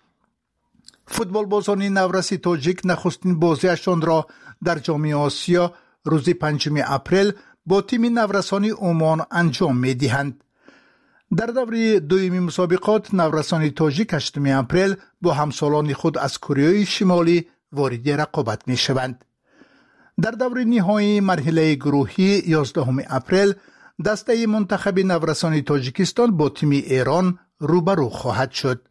فوتبال بازان نورسی تاجیک نخستین بازیشان را در جام آسیا روز پنجم اپریل با تیم نورسانی عمان انجام می دهند. در دوره دومی مسابقات نورسان تاجیک هشتم اپریل با همسالان خود از کره شمالی وارد رقابت می شوند. در دوره نهایی مرحله گروهی یازدهم اپریل دسته منتخب نورسان تاجیکستان با تیم ایران روبرو خواهد شد.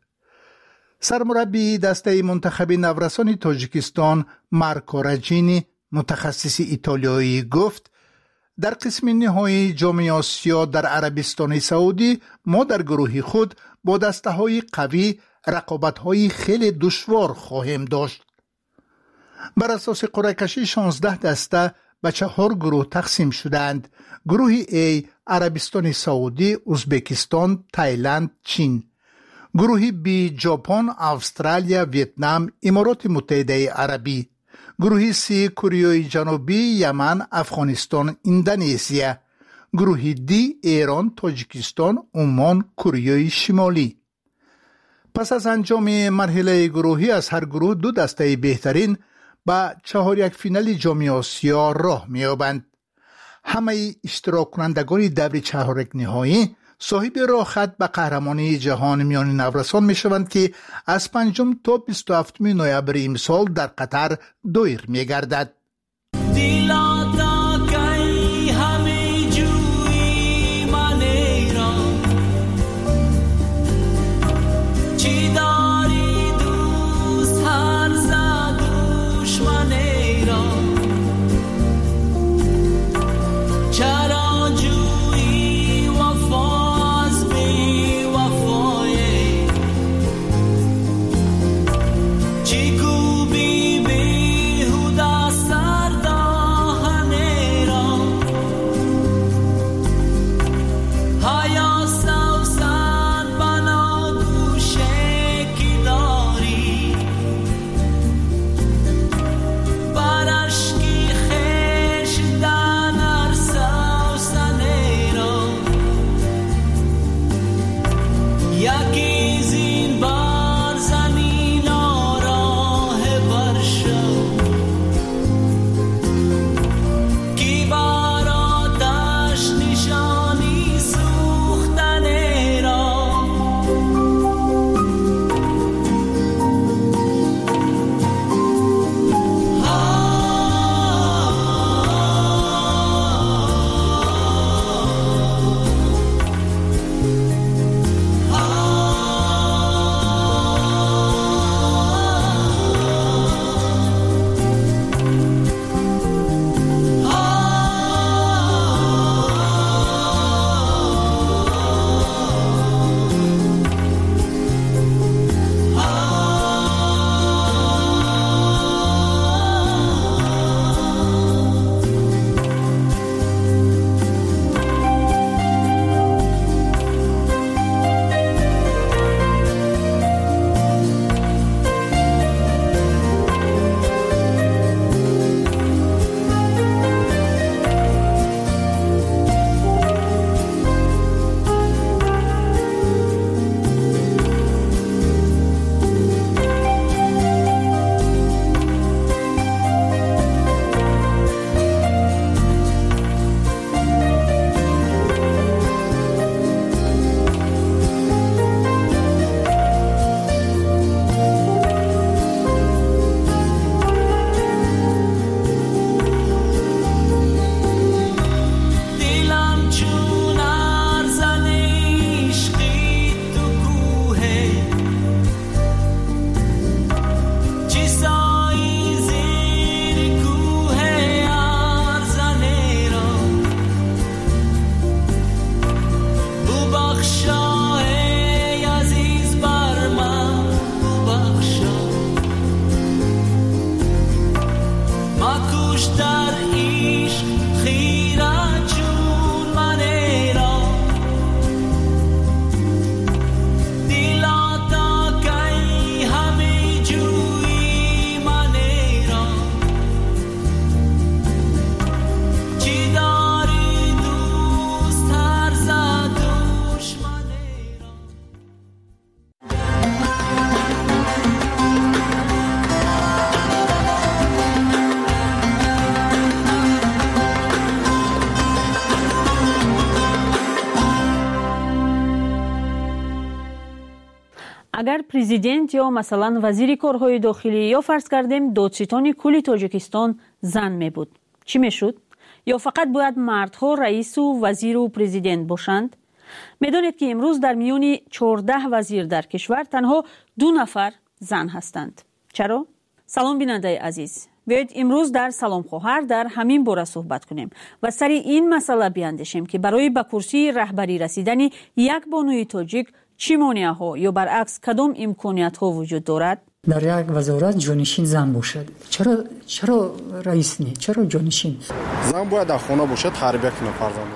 سرمربی دسته منتخب نورسان تاجیکستان مارکو راجینی متخصص ایتالیایی گفت در قسم نهایی جام آسیا در عربستان سعودی ما در گروه خود با دسته های قوی رقابت های خیلی دشوار خواهیم داشت. بر اساس قرعه کشی شانزده دسته به چهار گروه تقسیم شدند. گروه A عربستان سعودی، ازبکستان، تایلند، چین. گروه B ژاپن، استرالیا، ویتنام، امارات متحده عربی. گروه سی کره جنوبی، یمن، افغانستان، اندونزیا. گروه دی ایران، تاجیکستان، عمان، کره شمالی. پس از انجام مرحله گروهی از هر گروه دو دسته بهترین به چهار یک فینال جام آسیا راه می‌یابند. همه اشتراک کنندگان دور چهار یک نهایی صاحب راه خط به قهرمانی جهان میان نورسان میشوند که از پنجم تا بیست و هفتم نوامبر امسال در قطر دایر میگردد. اگر پرزیدنت یا مثلا وزیر کارهای داخلی یا فرض کردیم دادستان کل تاجیکستان زن می بود، چی می شد؟ یا فقط باید مردها رئیس و وزیر و پرزیدنت باشند؟ میدانید که امروز در میان چهارده وزیر در کشور تنها دو نفر زن هستند. چرا؟ سلام بیننده عزیز، بیایید امروز در سلام خواهر در همین باره صحبت کنیم و سر این مسئله بیاندیشیم که برای به کرسی رهبری رسیدن یک بانوی تاجیک چی مانع‌ها یا برعکس کدام امکانیت‌ها وجود دارد؟ در یک وزارت جانشین زن باشد. چرا چرا رئیس نه؟ چرا جانشین؟ زن باید در خانه باشد، تربیت کنه فرزند.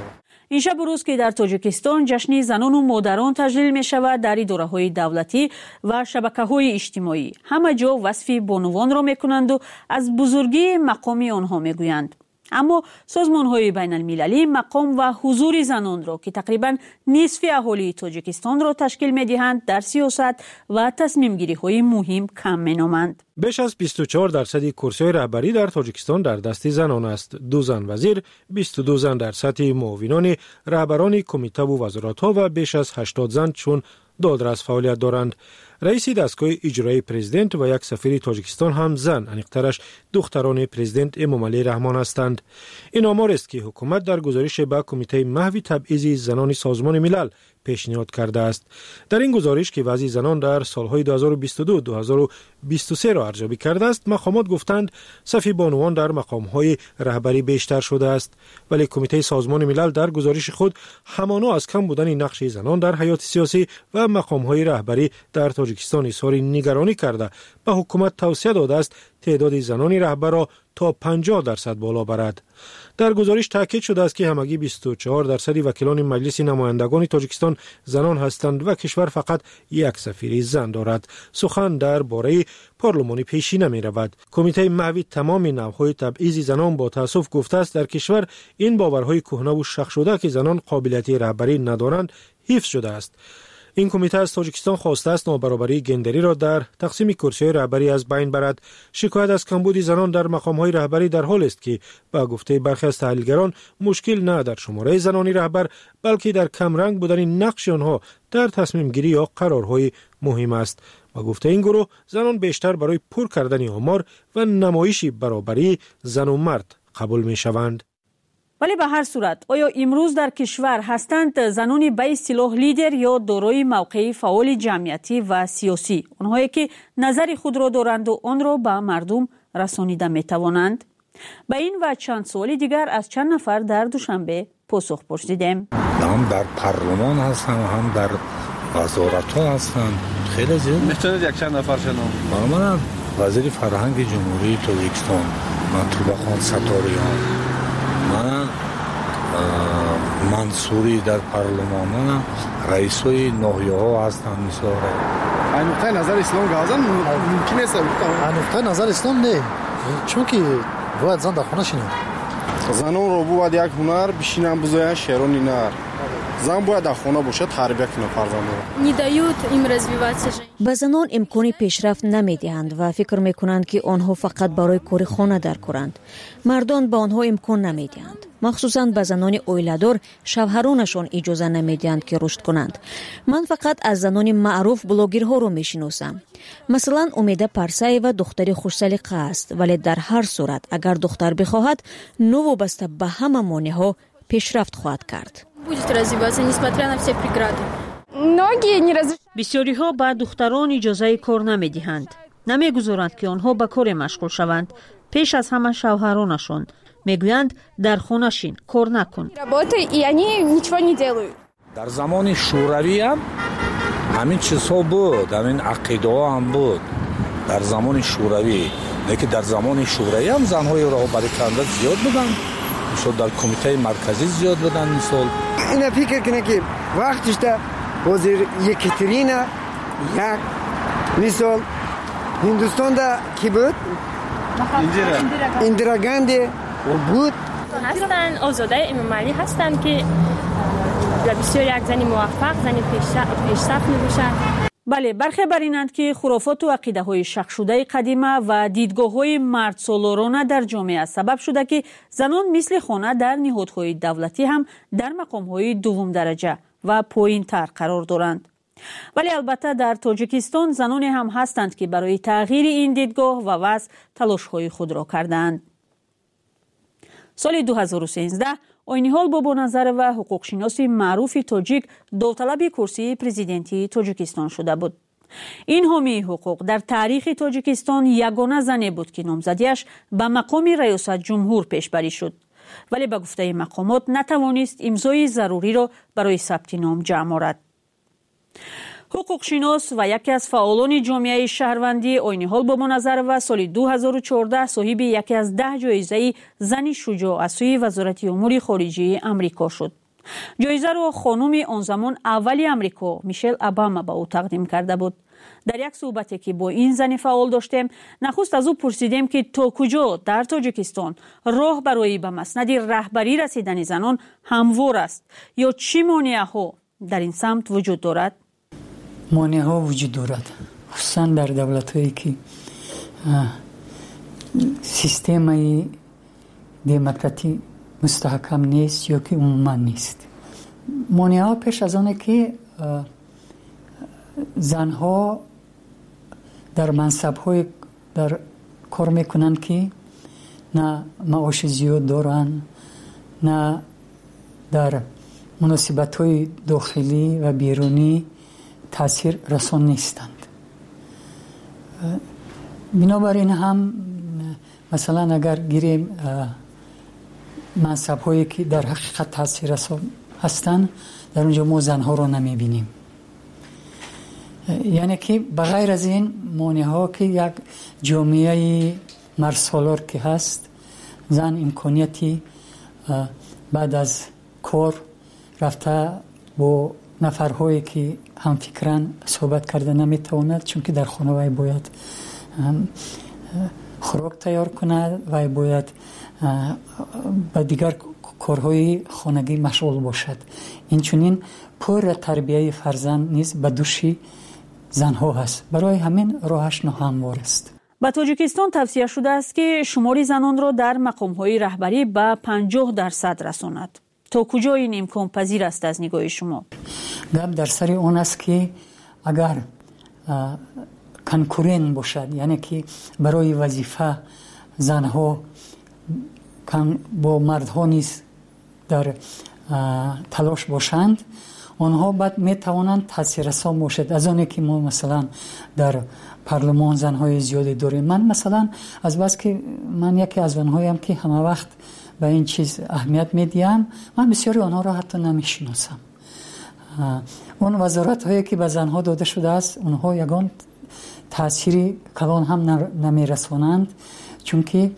این شب و روز که در تاجیکستان جشن زنان و مادران تجلیل می شود، در اداره‌های دولتی و شبکه‌های اجتماعی همه جا وصف بانوان را می کنند و از بزرگی مقام آنها می گویند. اما سازمان‌های بین المللی مقام و حضور زنان را که تقریباً نصف اهالی تاجیکستان را تشکیل می‌دهند در سیاست و تصمیم‌گیری‌های مهم کم می‌نمایند. بیش از بیست و چهار درصد کرسی‌های رهبری در تاجیکستان در دست زنان است. دو زن وزیر، بیست و دو زن در سطح معاونان رهبران کمیته و وزارت‌ها و بیش از هشتاد زن چون دادرس فعالیت دارند. رئیس دستگاه اجرایی پرزیدنت و یک سفیر تاجیکستان هم زن، انیقترش دختران پرزیدنت امامعلی رحمان هستند. این آمار است که حکومت در گزارش به کمیته محو تبعیض زنان سازمان ملل پیشنهاد کرده است. در این گزارش که وضع زنان در سالهای دو هزار و بیست و دو تا دو هزار و بیست و سه را ارزیابی کرده است، مقامات گفتند صف بانوان در مقام‌های رهبری بیشتر شده است، ولی کمیته سازمان ملل در گزارش خود همانا از کم بودن نقش زنان در حیات سیاسی و مقام‌های رهبری در تاجیکستان اظهار نگرانی کرده به حکومت توصیه داده است تعداد زنان رهبر را تا پنجاه درصد بالا برد. در گزارش تاکید شده است که همگی بیست و چهار درصد وکیلان مجلس نمایندگان تاجیکستان زنان هستند و کشور فقط یک سفیر زن دارد. سخن در باره پارلمانی پیشی نمی رود. کمیته محو تمام نوع‌های تبعیض زنان با تأسف گفته است در کشور این باورهای کهنه و شخ شده که زنان قابلیت رهبری ندارند حفظ شده است. این کمیته از تاجیکستان خواسته است نابرابری گندری را در تقسیم کرسی‌های رهبری از بین برد. شکایت از کمبود زنان در مقام‌های رهبری در حال است که با گفته برخی از تحلیلگران مشکل نه در شماره زنان رهبر بلکه در کم رنگ بودن نقش آنها در تصمیم گیری یا قرارهای مهم است. با گفته این گروه زنان بیشتر برای پر کردن آمار و نمایش برابری زن و مرد قبول می شوند. ولی به هر صورت آیا امروز در کشور هستند زنانی به اصطلاح لیدر یا دارای موقعی فعال جمعیتی و سیاسی، آنهایی که نظر خود را دارند و آن را به مردم رسانیده می توانند؟ به این و چند سوال دیگر از چند نفر در دوشنبه پاسخ پرسیدیم. هم در پارلمان هستند هم در وزارت ها هستند. خیلی زیاد. میتونید یک چند نفر شنو؟ من وزیر فرهنگ جمهوری تاجیکستان مطلوب خان ستاریان، من منصوری در پارلمان، رئیس های ناحیه ها هستند. مثلا این نقطه نظر اسلام گازن ممکن است؟ این نقطه نظر اسلام نه، چون که باید زن در خانه شینه. زنان رو باید یک هنر بشینن بزاین شیرانی نر. زن باید در خانه باشه تربیت کنه فرزند را. ندают им развиваться же. به زنان امکان پیشرفت نمیدهند و فکر میکنند که آنها فقط برای کار خانه در کارند. مردان به آنها امکان نمیدهند. مخصوصاً به زنان اویلادار شوهرانشان اجازه نمیدهند که رشد کنند. من فقط از زنان معروف بلاگرها رو میشناسم. مثلا امیده پرسایوا دختری خوش سلیقه است، ولی در هر صورت اگر دختر بخواهد نو وابسته به همه مانع‌ها پیشرفت خواهد کرد. Будет развиваться, несмотря на все преграды. Многие не раз... بسیاری ها به دختران اجازه کار نمی دهند. نمی گذارند که آنها به کار مشغول شوند. پیش از همه شوهرانشان میگویند در خانه شین، کار نکن. Работай, и они ничего не делают. در زمان شوروی هم همین چیزها بود، همین عقیده ها هم بود در زمان شوروی. لیکن در زمان شوروی هم زنهای رهبری کننده زیاد بودن. مثلا در کمیته مرکزی زیاد بودن. مثلا اینا فکر کنه که وقتش تا وزیر یکترینا یک مثال هندوستان دا کی بود؟ اندرا گاندی بود. هستن آزاده امامعلی هستن که بسیار یک زنی موفق، زنی پیشرفت می‌باشد. بله، برخی بر اینند که خرافات و عقیده های شک شده قدیمه و دیدگاه های مرد سالارانه در جامعه سبب شده که زنان مثل خانه در نهادهای دولتی هم در مقام های دوم درجه و پایین تر قرار دارند. ولی البته در تاجیکستان زنانی هم هستند که برای تغییر این دیدگاه و وضع تلاش های خود را کردند. سال دو هزار و سیزده آینیحال بابا نظر و حقوقشناس معروف تاجیک داوطلب کرسی پرزیدنتی تاجیکستان شده بود. این حامی حقوق در تاریخ تاجیکستان یگانه زنی بود که نامزدیش به مقام ریاست جمهور پیشبری شد، ولی به گفته مقامات نتوانست امضای ضروری را برای ثبت نام جمع آورد. حقوق شناس و یکی از فعالان جامعه شهروندی آینیحال بابا نظر و سال دو هزار و چهارده صاحب یکی از ده جایزه زن شجاع از سوی وزارت امور خارجه آمریکا شد. جایزه رو خانم آن زمان اولی امریکا میشل اوباما به او تقدیم کرده بود. در یک صحبتی که با این زن فعال داشتیم، نخست از او پرسیدیم که تا کجا در تاجیکستان راه برای به مسند رهبری رسیدن زنان هموار است یا چی مانع‌ها در این سمت وجود دارد؟ مانع‌ها وجود دارد، خصوصا در دولت‌هایی که سیستم دموکراتی مستحکم نیست یا که عموما نیست. مانع‌ها پیش از آنه که زنها در منصب‌های در کار میکنن که نه معاش زیاد دارن، نه در مناسبت‌های داخلی و بیرونی تاثیر رسان نیستند. بنابراین هم مثلا اگر گیریم منصب‌هایی که در حقیقت تاثیر رسان هستند، در اونجا ما زنها رو نمیبینیم. یعنی که بغیر از این مانع‌ها که یک جامعه مرسالار که هست، زن امکانیتی بعد از کار رفته با نفرهایی که هم فکرن صحبت کرده نمیتواند، چون که در خانه وای باید خوراک تیار کند و باید با دیگر کارهای خانگی مشغول باشد. این چنین پر تربیت فرزند نیز به دوشی زنها هست. برای همین راهش ناهموار است. با تاجیکستان توصیه شده است که شمار زنان را در مقام‌های رهبری به پنجاه درصد رساند. تا کجا این امکان پذیر است از نگاه شما؟ گپ در سر اون است که اگر کنکورن باشد، یعنی که برای وظیفه زنها با مردها نیز در تلاش باشند، آنها بعد می توانند تاثیررسان باشد. از آنه که ما مثلا در پارلمان زنهای زیادی داریم. من مثلا از بس که من یکی از آنهایم که همه وقت به این چیز اهمیت میدیم، من بسیاری آنها را حتی نمیشناسم. اون وزارت هایی که به زنها داده شده است، اونها یگان تأثیری کلان هم نمیرسانند، چون که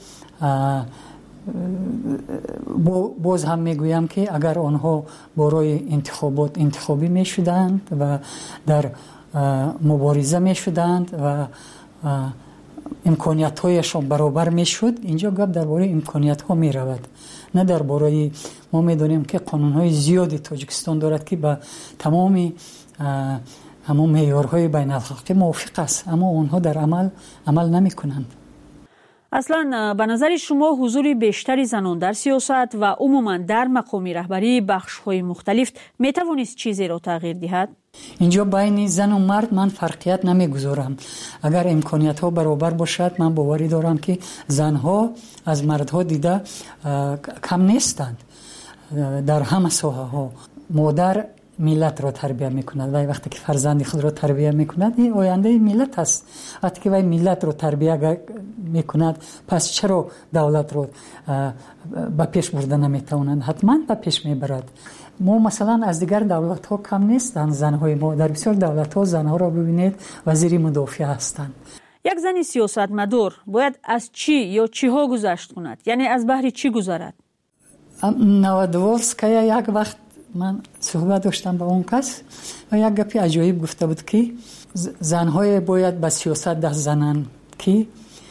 باز هم میگویم که اگر آنها برای انتخابات انتخابی میشدند و در مبارزه میشدند و امکانیت هایشان برابر میشد، اینجا گپ درباره امکانیت ها می رود، نه درباره. ما میدونیم که قانون های زیادی تاجیکستان دارد که با تمام همون معیارهای بین الخلقی موافق است، اما اونها در عمل عمل نمی کنند. اصلا به نظر شما حضور بیشتری زنان در سیاست و عموما در مقام رهبری بخش‌های مختلف می توانست چیزی را تغییر دهد؟ اینجا بین زن و مرد من فرقیت نمیگذارم. اگر امکانیت ها برابر باشد، من باوری دارم که زنها از مردها دیده کم نیستند در همه ساحه ها. مادر ملت را تربیت میکند و وقتی که فرزند خود را تربیت میکند، این آینده ملت است. وقتی که وای ملت را تربیت میکند، پس چرا دولت را به پیش برده نمیتوانند؟ حتما به پیش میبرد. ما مثلا از دیگر دولت ها کم نیستند زنهای ما. در بسیار دولت ها زنها را ببینید وزیر مدافع هستند. یک زن سیاستمدار باید از چی یا چی ها گذشت کند؟ یعنی از بحر چی گذرد؟ نوادورسکایا یک وقت من صحبت داشتم با اون کس و یک گپی عجایب گفته بود که زنهای باید به سیاست دست زنند که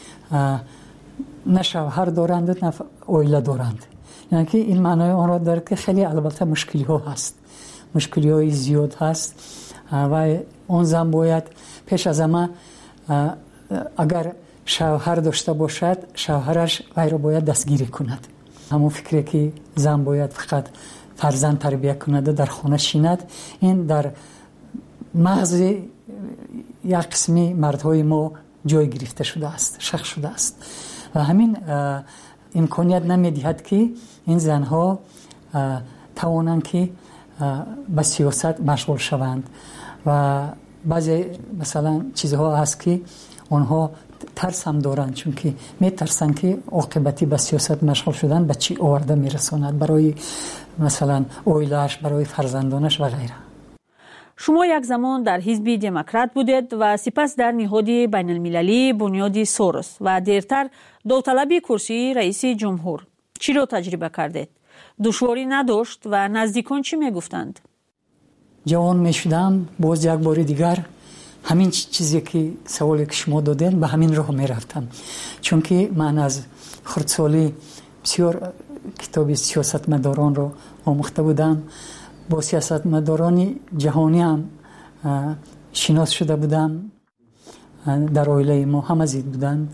نه شوهر دارند و نه اویله دارند. یعنی که این معنای آن را داره که خیلی البته مشکلی ها هست، مشکلی های زیاد هست و اون زن باید پیش از همه اگر شوهر داشته باشد، شوهرش وی را باید دستگیری کند. همون فکری که زن باید فقط فرزند تربیت کند در خانه شیند، این در مغز یک قسمی مردهای ما جای گرفته شده است، شخص شده است و همین امکانیت نمیدهد که این زنها توانند که به سیاست مشغول شوند و بعضی مثلا چیزها هست که آنها ترس هم دارند، چون که میترسند که عاقبتی به سیاست مشغول شدن به چی آورده میرساند برای مثلا اویلش، برای فرزندانش و غیره. شما یک زمان در حزب دموکرات بودید و سپس در نهاد بین المللی بنیاد سوروس و دیرتر داوطلبی کرسی رئیس جمهور. چی را تجربه کردید؟ دشواری نداشت و نزدیکان چی میگفتند؟ جوان میشدم باز یک بار دیگر همین چیزی که سوالی که شما دادین به همین راه میرفتم، چون که من از خردسالی بسیار کتاب سیاستمداران رو آموخته بودم، با سیاستمداران جهانی هم شناس شده بودم، در عائله ما هم از این بودند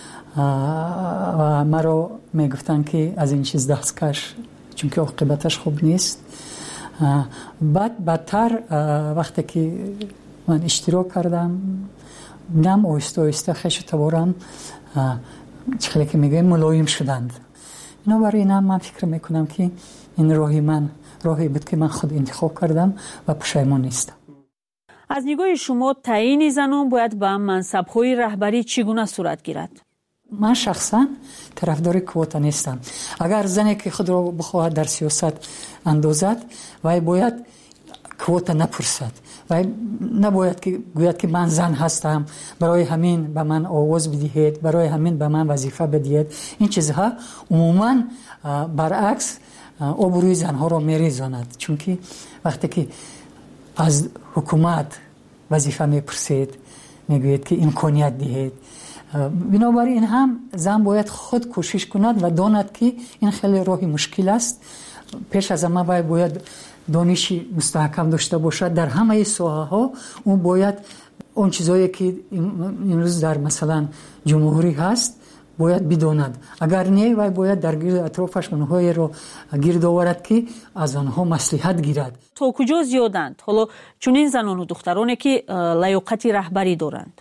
و مرا میگفتن که از این چیز دست کش چون که عاقبتش خوب نیست. بعد بدتر وقتی که من اشتراک کردم نم آیسته آیسته خیش تبارم چخلی که میگه ملایم شدند. اینا برای این هم من فکر میکنم که این راهی من راهی بود که من خود انتخاب کردم و پشیمان نیستم. از نگاه شما تعیین زنان باید به منصب‌های رهبری چگونه صورت گیرد؟ من شخصا طرفدار کوتا نیستم. اگر زنی که خود را بخواهد در سیاست اندازد و باید کوتا نپرسد و نباید که گوید که من زن هستم برای همین به من آواز بدهید، برای همین به من وظیفه بدهید. این چیزها عموما برعکس آبروی زنها را میریزاند، چون که وقتی که از حکومت وظیفه میپرسید میگوید که امکانیت دهید، بنابراین هم زن باید خود کوشش کند و داند که این خیلی راهی مشکل است. پیش از همه باید, باید دانشی مستحکم داشته باشد در همه ساحه ها. اون باید اون چیزایی که امروز در مثلا جمهوری هست باید بداند، اگر نه وای باید در گرد اطرافش اونهایی رو گرد آورد که از آنها مصلحت گیرد. تا کجا زیادند حالا چنین زنان و دخترانی که لیاقت رهبری دارند؟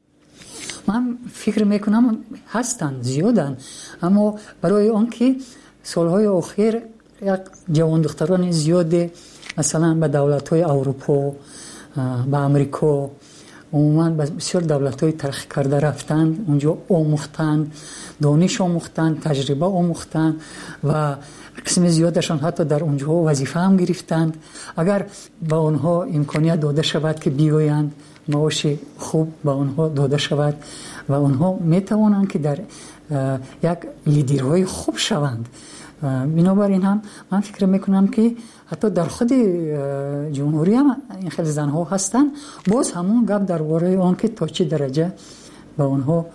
من فکر میکنم هستند، زیادند، اما برای آن که سالهای اخیر یک جوان دختران زیاد مثلا به دولت‌های اروپا، به امریکا، عموما بسیار دولت‌های ترقی کرده رفتند، اونجا آموختند، دانش آموختند، تجربه آموختند و قسم زیادشان حتی در اونجا وظیفه هم گرفتند. اگر به آنها امکانیت داده شود که بیایند، معاش خوب به آنها داده شود و آنها میتوانند که در یک لیدرهای خوب شوند. بنابراین هم من فکر میکنم که حتی در خود جمهوری هم این خیلی زنها هستند. باز همون گپ درباره آن که تا چه درجه به آنها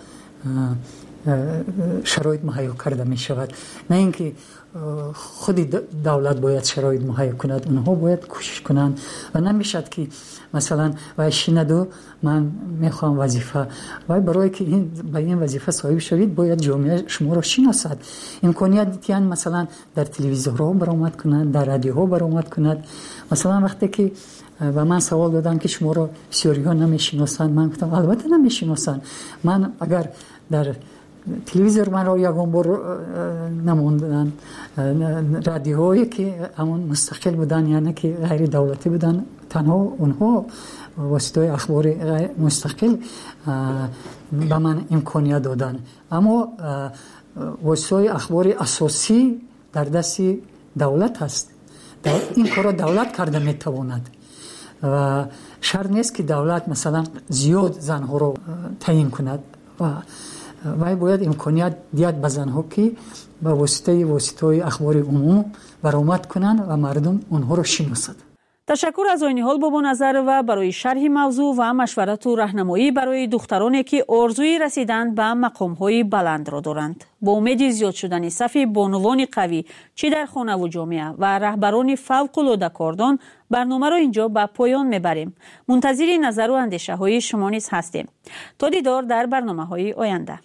شرایط مهیا کرده می شود، نه اینکه خود دولت باید شرایط مهیا کند، اونها باید کوشش کنند و نمیشد که مثلا وای شیندو من میخوام وظیفه وای برای که این به این وظیفه صاحب شوید باید جامعه شما را شناسد. امکانیت دیدن مثلا در تلویزیون‌ها برآمد کنند، در رادیوها برآمد کند. مثلا وقتی که و من سوال دادن که شما را بسیاری‌ها نمیشناسند، من گفتم البته نمیشناسند. من اگر در تلویزیون من را یکم بار نموندن، رادیوهایی که همون مستقل بودن یعنی که غیر دولتی بودن، تنها اونها واسطه اخبار مستقل به من امکانیت دادن، اما واسطه اخبار اساسی در دست دولت هست. این کار دولت کرده میتواند و شرط نیست که دولت مثلا زیاد زنها رو تعیین کند و و باید امکانیت دیت به زنها که به واسطه واسطه اخبار عموم برآمد کنند و مردم اونها رو شناسند. تشکر از عین حال بابا نظر و برای شرح موضوع و مشورت و راهنمایی برای دخترانی که آرزوی رسیدن به مقام‌های بلند را دارند. با امید زیاد شدن صف بانوان قوی چه در خانه و جامعه و رهبران فوق‌العاده کاردان، برنامه را اینجا به پایان میبریم. منتظر نظر و اندیشه های شما نیز هستیم. تا دیدار در برنامه‌های آینده.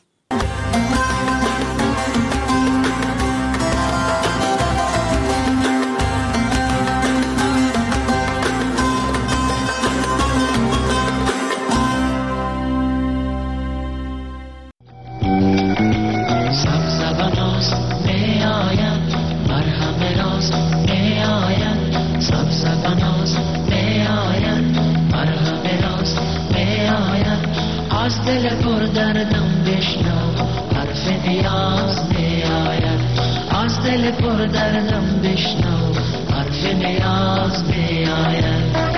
از دل پر دردم بشنو حرف نیاز می آید، از دل پر دردم بشنو حرف نیاز می آید.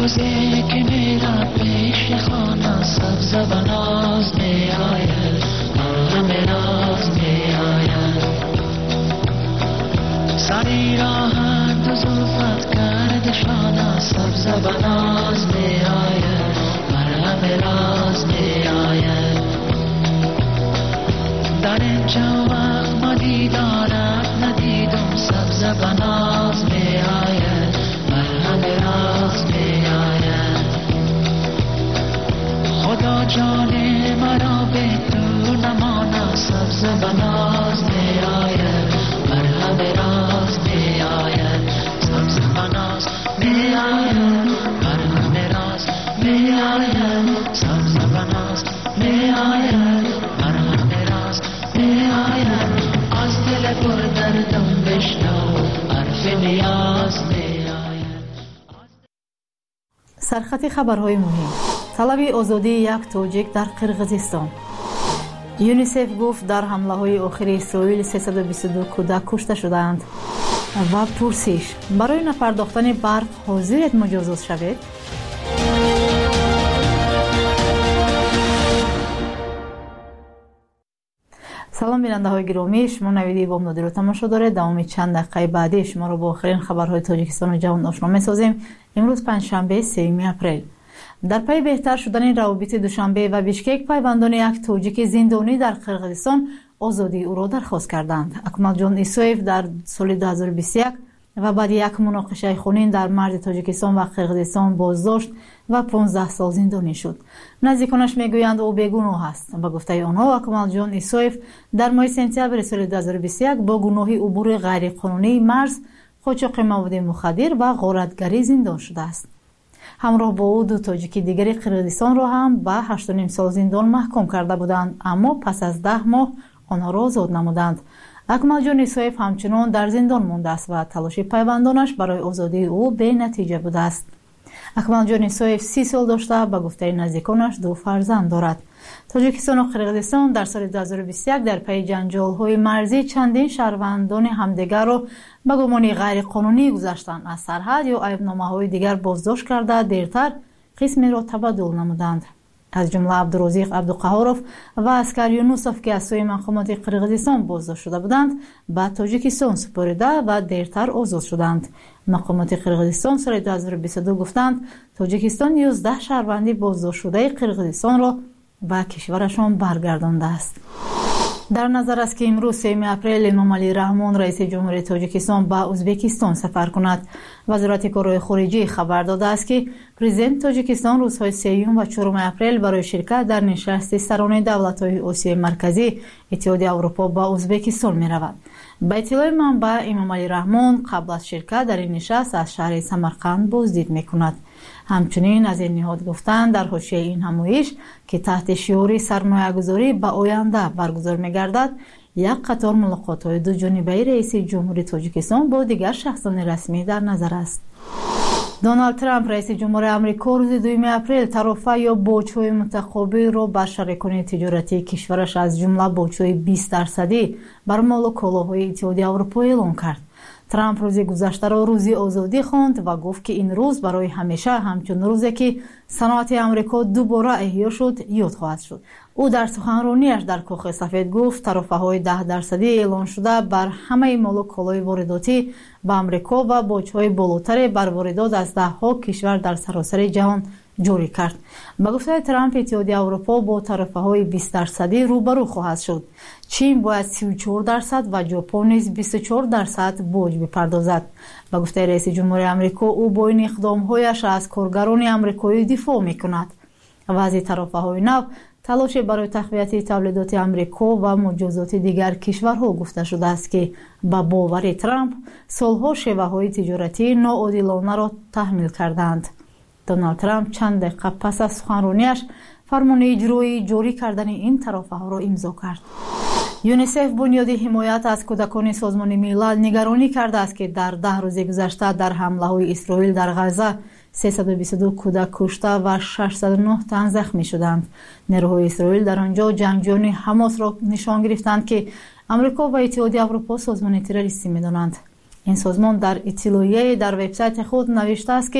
روزی که میرم پیش خانه سبز بناز می آید همه راز می آید سری راهند و زلفت کردشانه سبز بناز می آید همه راز می آید در اینجا وقت ما دیدارت ندیدم سبز بناز می آید همه راز می آید خدا جان مرا به تو نماند سبز بناز می آید همه راز می آید سبز بناز می آید همه راز می آید سبز بناز می آید همه راز می آید از دل پر دردم بشنو حرف نیاز می سرخط خبرهای مهم. طلب آزادی یک تاجیک در قرقیزستان. یونیسف گفت در حمله های آخر اسرائیل سیصد و بیست و دو کودک کشته شدند. و پرسش برای نپرداختن برق حاضرید مجازات شوید؟ سلام بیننده های گرامی، شما نویدی بامدادی رو تماشا دارید. دوام چند دقیقه بعدی شما رو با آخرین خبرهای تاجیکستان و جهان آشنا می‌سازیم. امروز پنجشنبه سوم اپریل. در پی بهتر شدن روابط دوشنبه و بیشکک، پیوندان یک تاجیک زندانی در قرقیزستان آزادی او را درخواست کردند. اکمالجان ایسویف در سال دو هزار و بیست و یک و بعد یک مناقشه خونین در مرز تاجیکستان و قرقیزستان بازداشت و پانزده سال زندانی شد. نزدیکانش میگویند او بیگناه است. با گفته آنها اکمالجان ایسویف در ماه سپتامبر سال دو هزار و بیست و یک با گناه عبور غیرقانونی مرز، قاچاق مواد مخدر و غارتگری زندان شده است. همراه با او دو تاجیک دیگری قرقیزستان را هم به هشت و نیم سال زندان محکوم کرده بودند، اما پس از ده ماه آنها را آزاد نمودند. اکمالجان ایسویف همچنان در زندان مانده است و تلاش پیوندانش برای آزادی او بی نتیجه بوده است. اکمالجان ایسویف سی سال داشته، به گفته نزدیکانش دو فرزند دارد. تاجیکستان و قرقیزستان در سال دو هزار و بیست و یک در پی جنجال‌های مرزی چندین شهروندان همدیگر را به گمان غیرقانونی گذاشتن از سرحد یا ایبنامه‌های دیگر بازداشت کرده دیرتر قسمی را تبادل نمودند. از جمله عبدالرزیق عبدالقهارов و اسکر یونوسوف که از سوی مقامات قرقیزستان بازداشت شده بودند به تاجیکستان سپرده و دیرتر آزاد شدند. مقامات قرقیزستان سال دو هزار و بیست و دو گفتند تاجیکستان یازده شهروندی بازداشت شده قرقیزستان را به کشورشان برگردانده است. در نظر است که امروز سوم اپریل امامعلی رحمان رئیس جمهوری تاجیکستان به ازبکستان سفر کند. وزارت کارهای خارجه خبر داده است که پرزیدنت تاجیکستان روزهای سوم و چهارم اپریل برای شرکت در نشست سران دولت‌های آسیای مرکزی اتحادیه اروپا به ازبکستان می‌رود. به اطلاع منبع امامعلی رحمان قبل از شرکت در این نشست از شهر سمرقند بازدید می‌کند. همچنین از این نهاد گفتند در حاشیه این همایش که تحت شعار سرمایه‌گذاری به آینده برگزار می‌گردد، یک قطار ملاقات‌های دو جانبه رئیس جمهوری تاجیکستان با دیگر شخصان رسمی در نظر است. دونالد ترامپ رئیس جمهور آمریکا روز دوم اپریل ترافع یا باج‌های متقابل را بر شریکان تجارتی کشورش از جمله باج‌های بیست درصدی بر مال و کالاهای اتحادیه اروپا اعلام کرد. ترامپ روز گذشته را روزی آزادی خواند و گفت که این روز برای همیشه همچون روزی که صنعت آمریکا دوباره احیا شد یاد خواهد شد. او در سخنرانیش در کاخ سفید گفت ترافع‌های ده درصدی اعلان شده بر همه مال و کالای وارداتی به آمریکا و باج‌های بالاتر بر واردات از ده‌ها کشور در سراسر جهان جاری کرد. با گفته ترامپ اتحادیه اروپا با ترافع‌های بیست درصدی روبرو خواهد شد. چین باید سی و چهار درصد و ژاپن نیز بیست و چهار درصد باج بپردازد. با گفته رئیس جمهور آمریکا او با این اقدام‌هایش از کارگران آمریکایی دفاع می‌کند. وضع ترافع‌های نو تلاش برای تقویت تولیدات آمریکا و مجازات دیگر کشورها گفته شده است که با باور ترامپ سالها شیوه‌های تجارتی ناعادلانه را تحمیل کردند. دونالد ترامپ چند دقیقه پس از سخنرانیش فرمان اجرایی جاری کردن این ترافع‌ها را امضا کرد. یونیسف بنیاد حمایت از کودکان سازمان ملل نگرانی کرده است که در ده روز گذشته در حمله‌های اسرائیل در غزه سیصد و بیست و دو کودک کشته و ششصد و نه تن زخمی شدند. نیروهای اسرائیل در آنجا جنگجویان حماس را نشان گرفتند که آمریکا و اتحادیه اروپا سازمان تروریستی می‌دانند. این سازمان در اطلاعیه در وبسایت خود نوشته است که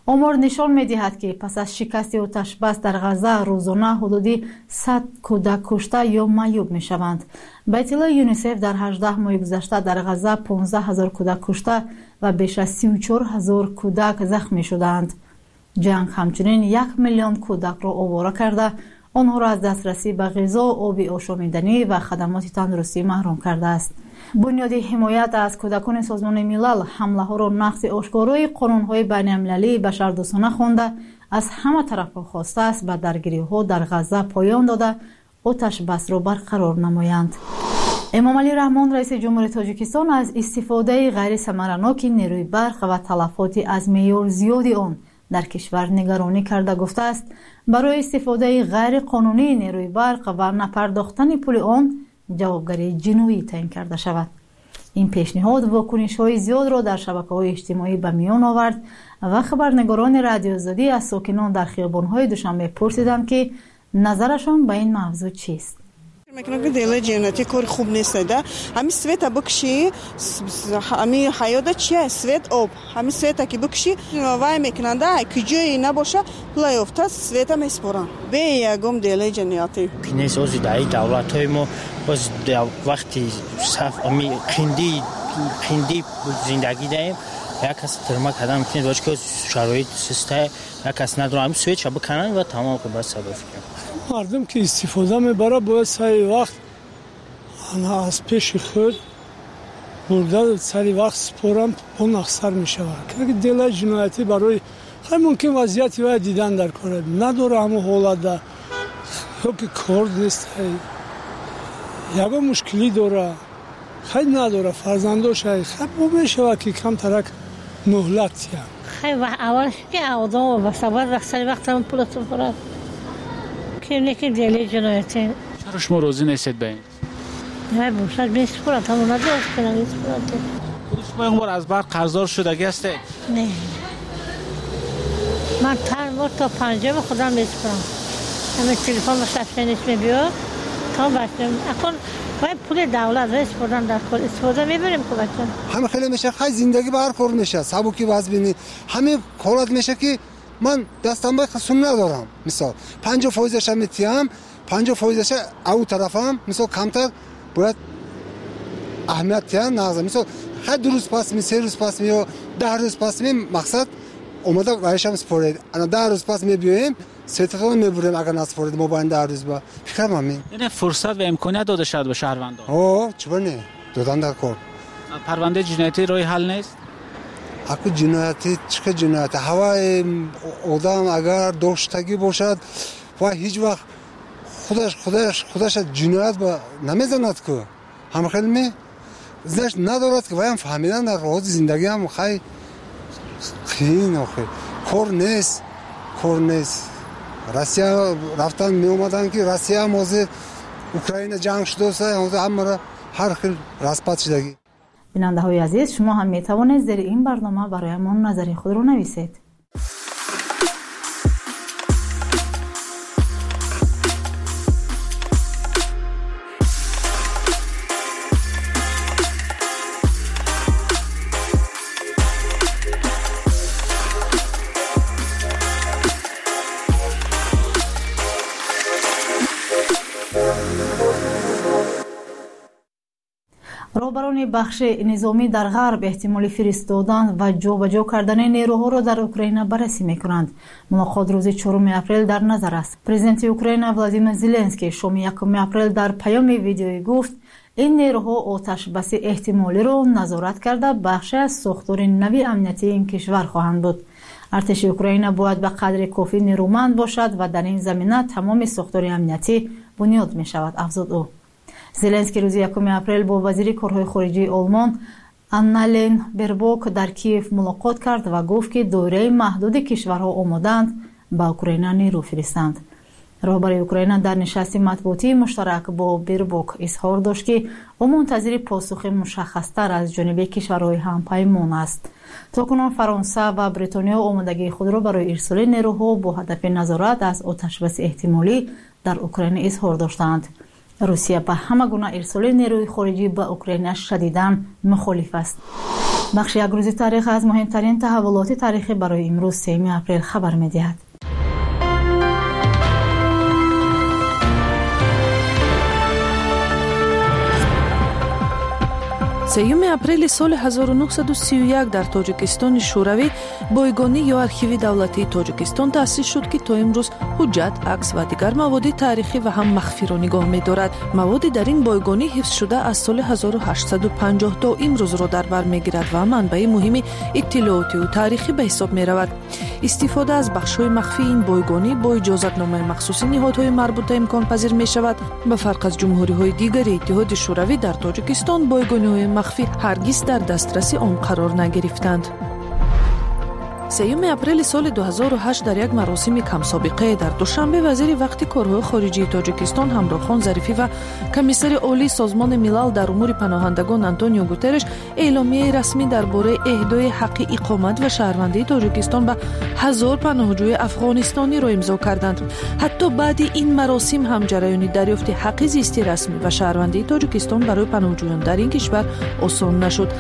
آمار نشان می‌دهد که پس از شکست آتش‌بس در غزه روزانه حدود صد کودک کشته یا معیوب می‌شوند. به اطلاع یونیسف در هجده ماه گذشته در غزه پانزده هزار کودک کشته و بیش از سی و چهار هزار کودک زخمی شدند. جنگ همچنین یک میلیون کودک را آواره کرده، آنها را از دسترسی به غذا، آب آشامیدنی و خدمات تندرستی محروم کرده است. بنیاد حمایت از کودکان سازمان ملل حمله ها را نقض آشکارای قانون های بین المللی بشردوستانه خوانده، از همه طرف‌ها خواسته است به درگیری ها در غزه پایان داده آتش بس را برقرار نمایند. امامعلی رحمان رئیس جمهوری تاجیکستان از استفاده غیر ثمرناک نیروی برق و تلفات از معیار زیاد آن در کشور نگرانی کرده گفته است برای استفاده غیر قانونی نیروی برق و نپرداختن پول آن جوابگری جنایی تعیین کرده شود. این پیشنهاد واکنش‌های زیاد را در شبکه‌های اجتماعی به میان آورد و خبرنگاران رادیو آزادی از ساکنان در خیابان‌های دوشنبه پرسیدند که نظرشان به این موضوع چیست. میکنه که دیل جنتی کار خوب نیست ده. همین سویت بکشی، همین حیات چیه؟ سویت آب. همین سویت که بکشی وای میکنن ده. که جایی نباشه پلای افته سویت میسپرن. به یکم دیل جنتی. کنیس اوزی دایی دولت های ما باز وقتی صف امی خندی خندی زندگی داریم. یک کس ترما کردن میکنه باشه که شرایط سسته یک کس نداره همین سویت شب کنن و تمام که بس صرف کنن. مردم که استفاده میبره باید سری وقت آنها از پیش خود برده سری وقت سپورم اون اخسر میشود که دل جنایتی برای خیلی ممکن وضعیتی باید دیدن در کار نداره همه حالت ده که کار نیست یکا مشکلی داره خیلی نداره فرزنداش خیلی با میشود که کم ترک مهلت هم خیلی اولش که آدم و سبب سری وقت هم پول سپورد که دیلی جنایتی. چرا شما روزی نیستید به این؟ نه باشد بیست پورت همون نداشت کنم بیست پورت. خود شما این بار از برق قرضدار شدگی هستید؟ نه. من تن بار تا پنجم خودم بیست پورم. همه تلفن و شفته نیست میبیاد تا باشم. اکن باید پول دولت رئیس بودن در کل استفاده میبریم که بچه. همه خیلی میشه خیلی زندگی برکار میشه. سبکی باز بینی. همه حالت میشه که من دستم باید خسون ندارم. مثال پنج فویزش هم میتیم پنج فویزش او طرفم مثال کمتر باید اهمیت تیم نغزم. مثال خیلی دو روز پس می سه روز پس می و ده روز پس می مقصد اومده وایش هم سپورید انا ده روز پس می بیاییم سیتتون می بریم اگر نسپورید ما باید ده روز با فکرم همین این فرصت و امکانیت داده شد به شهروندان. اوه چطور نه دادن در کار. پرونده جنایتی روی حل نیست؟ اکو جنایتی چه جنایتی هوای آدم اگر داشتگی باشد و هیچ وقت خودش خودش خودش جنایت با نمیزند که هم خیلی می زنش ندارد که وایم فهمیدن در راه زندگی هم خیلی خیلی نخیر کار نیست کار نیست. روسیه رفتن می اومدن که روسیه هم حاضر اوکراین جنگ شده است همه هر خیلی رسپت شدگی. بیننده های عزیز شما هم می توانید زیر این برنامه برایمان نظری خود رو نویسید. رهبران بخش نظامی در غرب احتمال فرستادن و جابجا کردن نیروها را در اوکراین بررسی می‌کنند. ملاقات روز چهارم اپریل در نظر است. پرزیدنت اوکراین ولادیمیر زلنسکی شام یکم اپریل در پیام ویدیویی گفت این نیروها آتش بس احتمالی را نظارت کرده بخش از ساختار نوی امنیتی این کشور خواهند بود. ارتش اوکراین باید به قدر کافی نیرومند باشد و در این زمینه تمام ساختار امنیتی بنیاد می‌شود افزود او. زلنسکی روز یکم اپریل با وزیر کارهای خارجه آلمان آنالین بربوک در کیف ملاقات کرد و گفت که دایره محدود کشورها آمادند به اوکراین نیرو فرستند. رهبر اوکراین در نشست مطبوعاتی مشترک با بربوک اظهار داشت که او منتظر پاسخ مشخص‌تر از جانب کشورهای همپیمان است. تاکنون فرانسه و بریتانیا آمادگی خود را برای ارسال نیروها با هدف نظارت از آتش‌بس احتمالی در اوکراین اظهار داشتند. روسیه به همه گونه ارسال نیروی خارجی به اوکراین شدیداً مخالف است. بخش یک روز تاریخ از مهمترین تحولات تاریخی برای امروز سوم اپریل خبر می‌دهد. سوم اپریل سال هزار و نهصد و سی و یک در تاجیکستان شوروی بایگانی یا архиви دولتی تاجیکستان تأسیس شد که تا امروز حجت، عکس و دیگر مواد تاریخی و هم مخفی را نگاه می‌دارد. مواد در این بایگانی حفظ شده از سال هزار و هشتصد و پنجاه تا امروز را در بر می‌گیرد و منبع مهم اطلاعاتی و تاریخی به حساب می‌رود. استفاده از بخش‌های مخفی این بایگانی با اجازتنامه مخصوصی نهادهای مربوطه امکان پذیر می‌شود. به فرق از جمهوری‌های دیگر اتحاد شوروی در تاجیکستان بایگانی‌های مخفی هرگز در دسترسی آن قرار نگرفتند. سوم اپریل سال دو هزار و هشت در یک مراسم کم سابقه در دوشنبه وزیر وقت کارهای خارجی تاجیکستان همراهخان ظریفی و کمیسر عالی سازمان ملل در امور پناهندگان آنتونیو گوترش اعلامیه رسمی درباره اهدای حق اقامت و شهروندی تاجیکستان به هزار پناهجوی افغانستانی را امضا کردند. حتی بعد این مراسم هم جریان دریافت حق زیستی رسمی و شهروندی تاجیکستان برای پناهجویان در این کشور آسان نشد.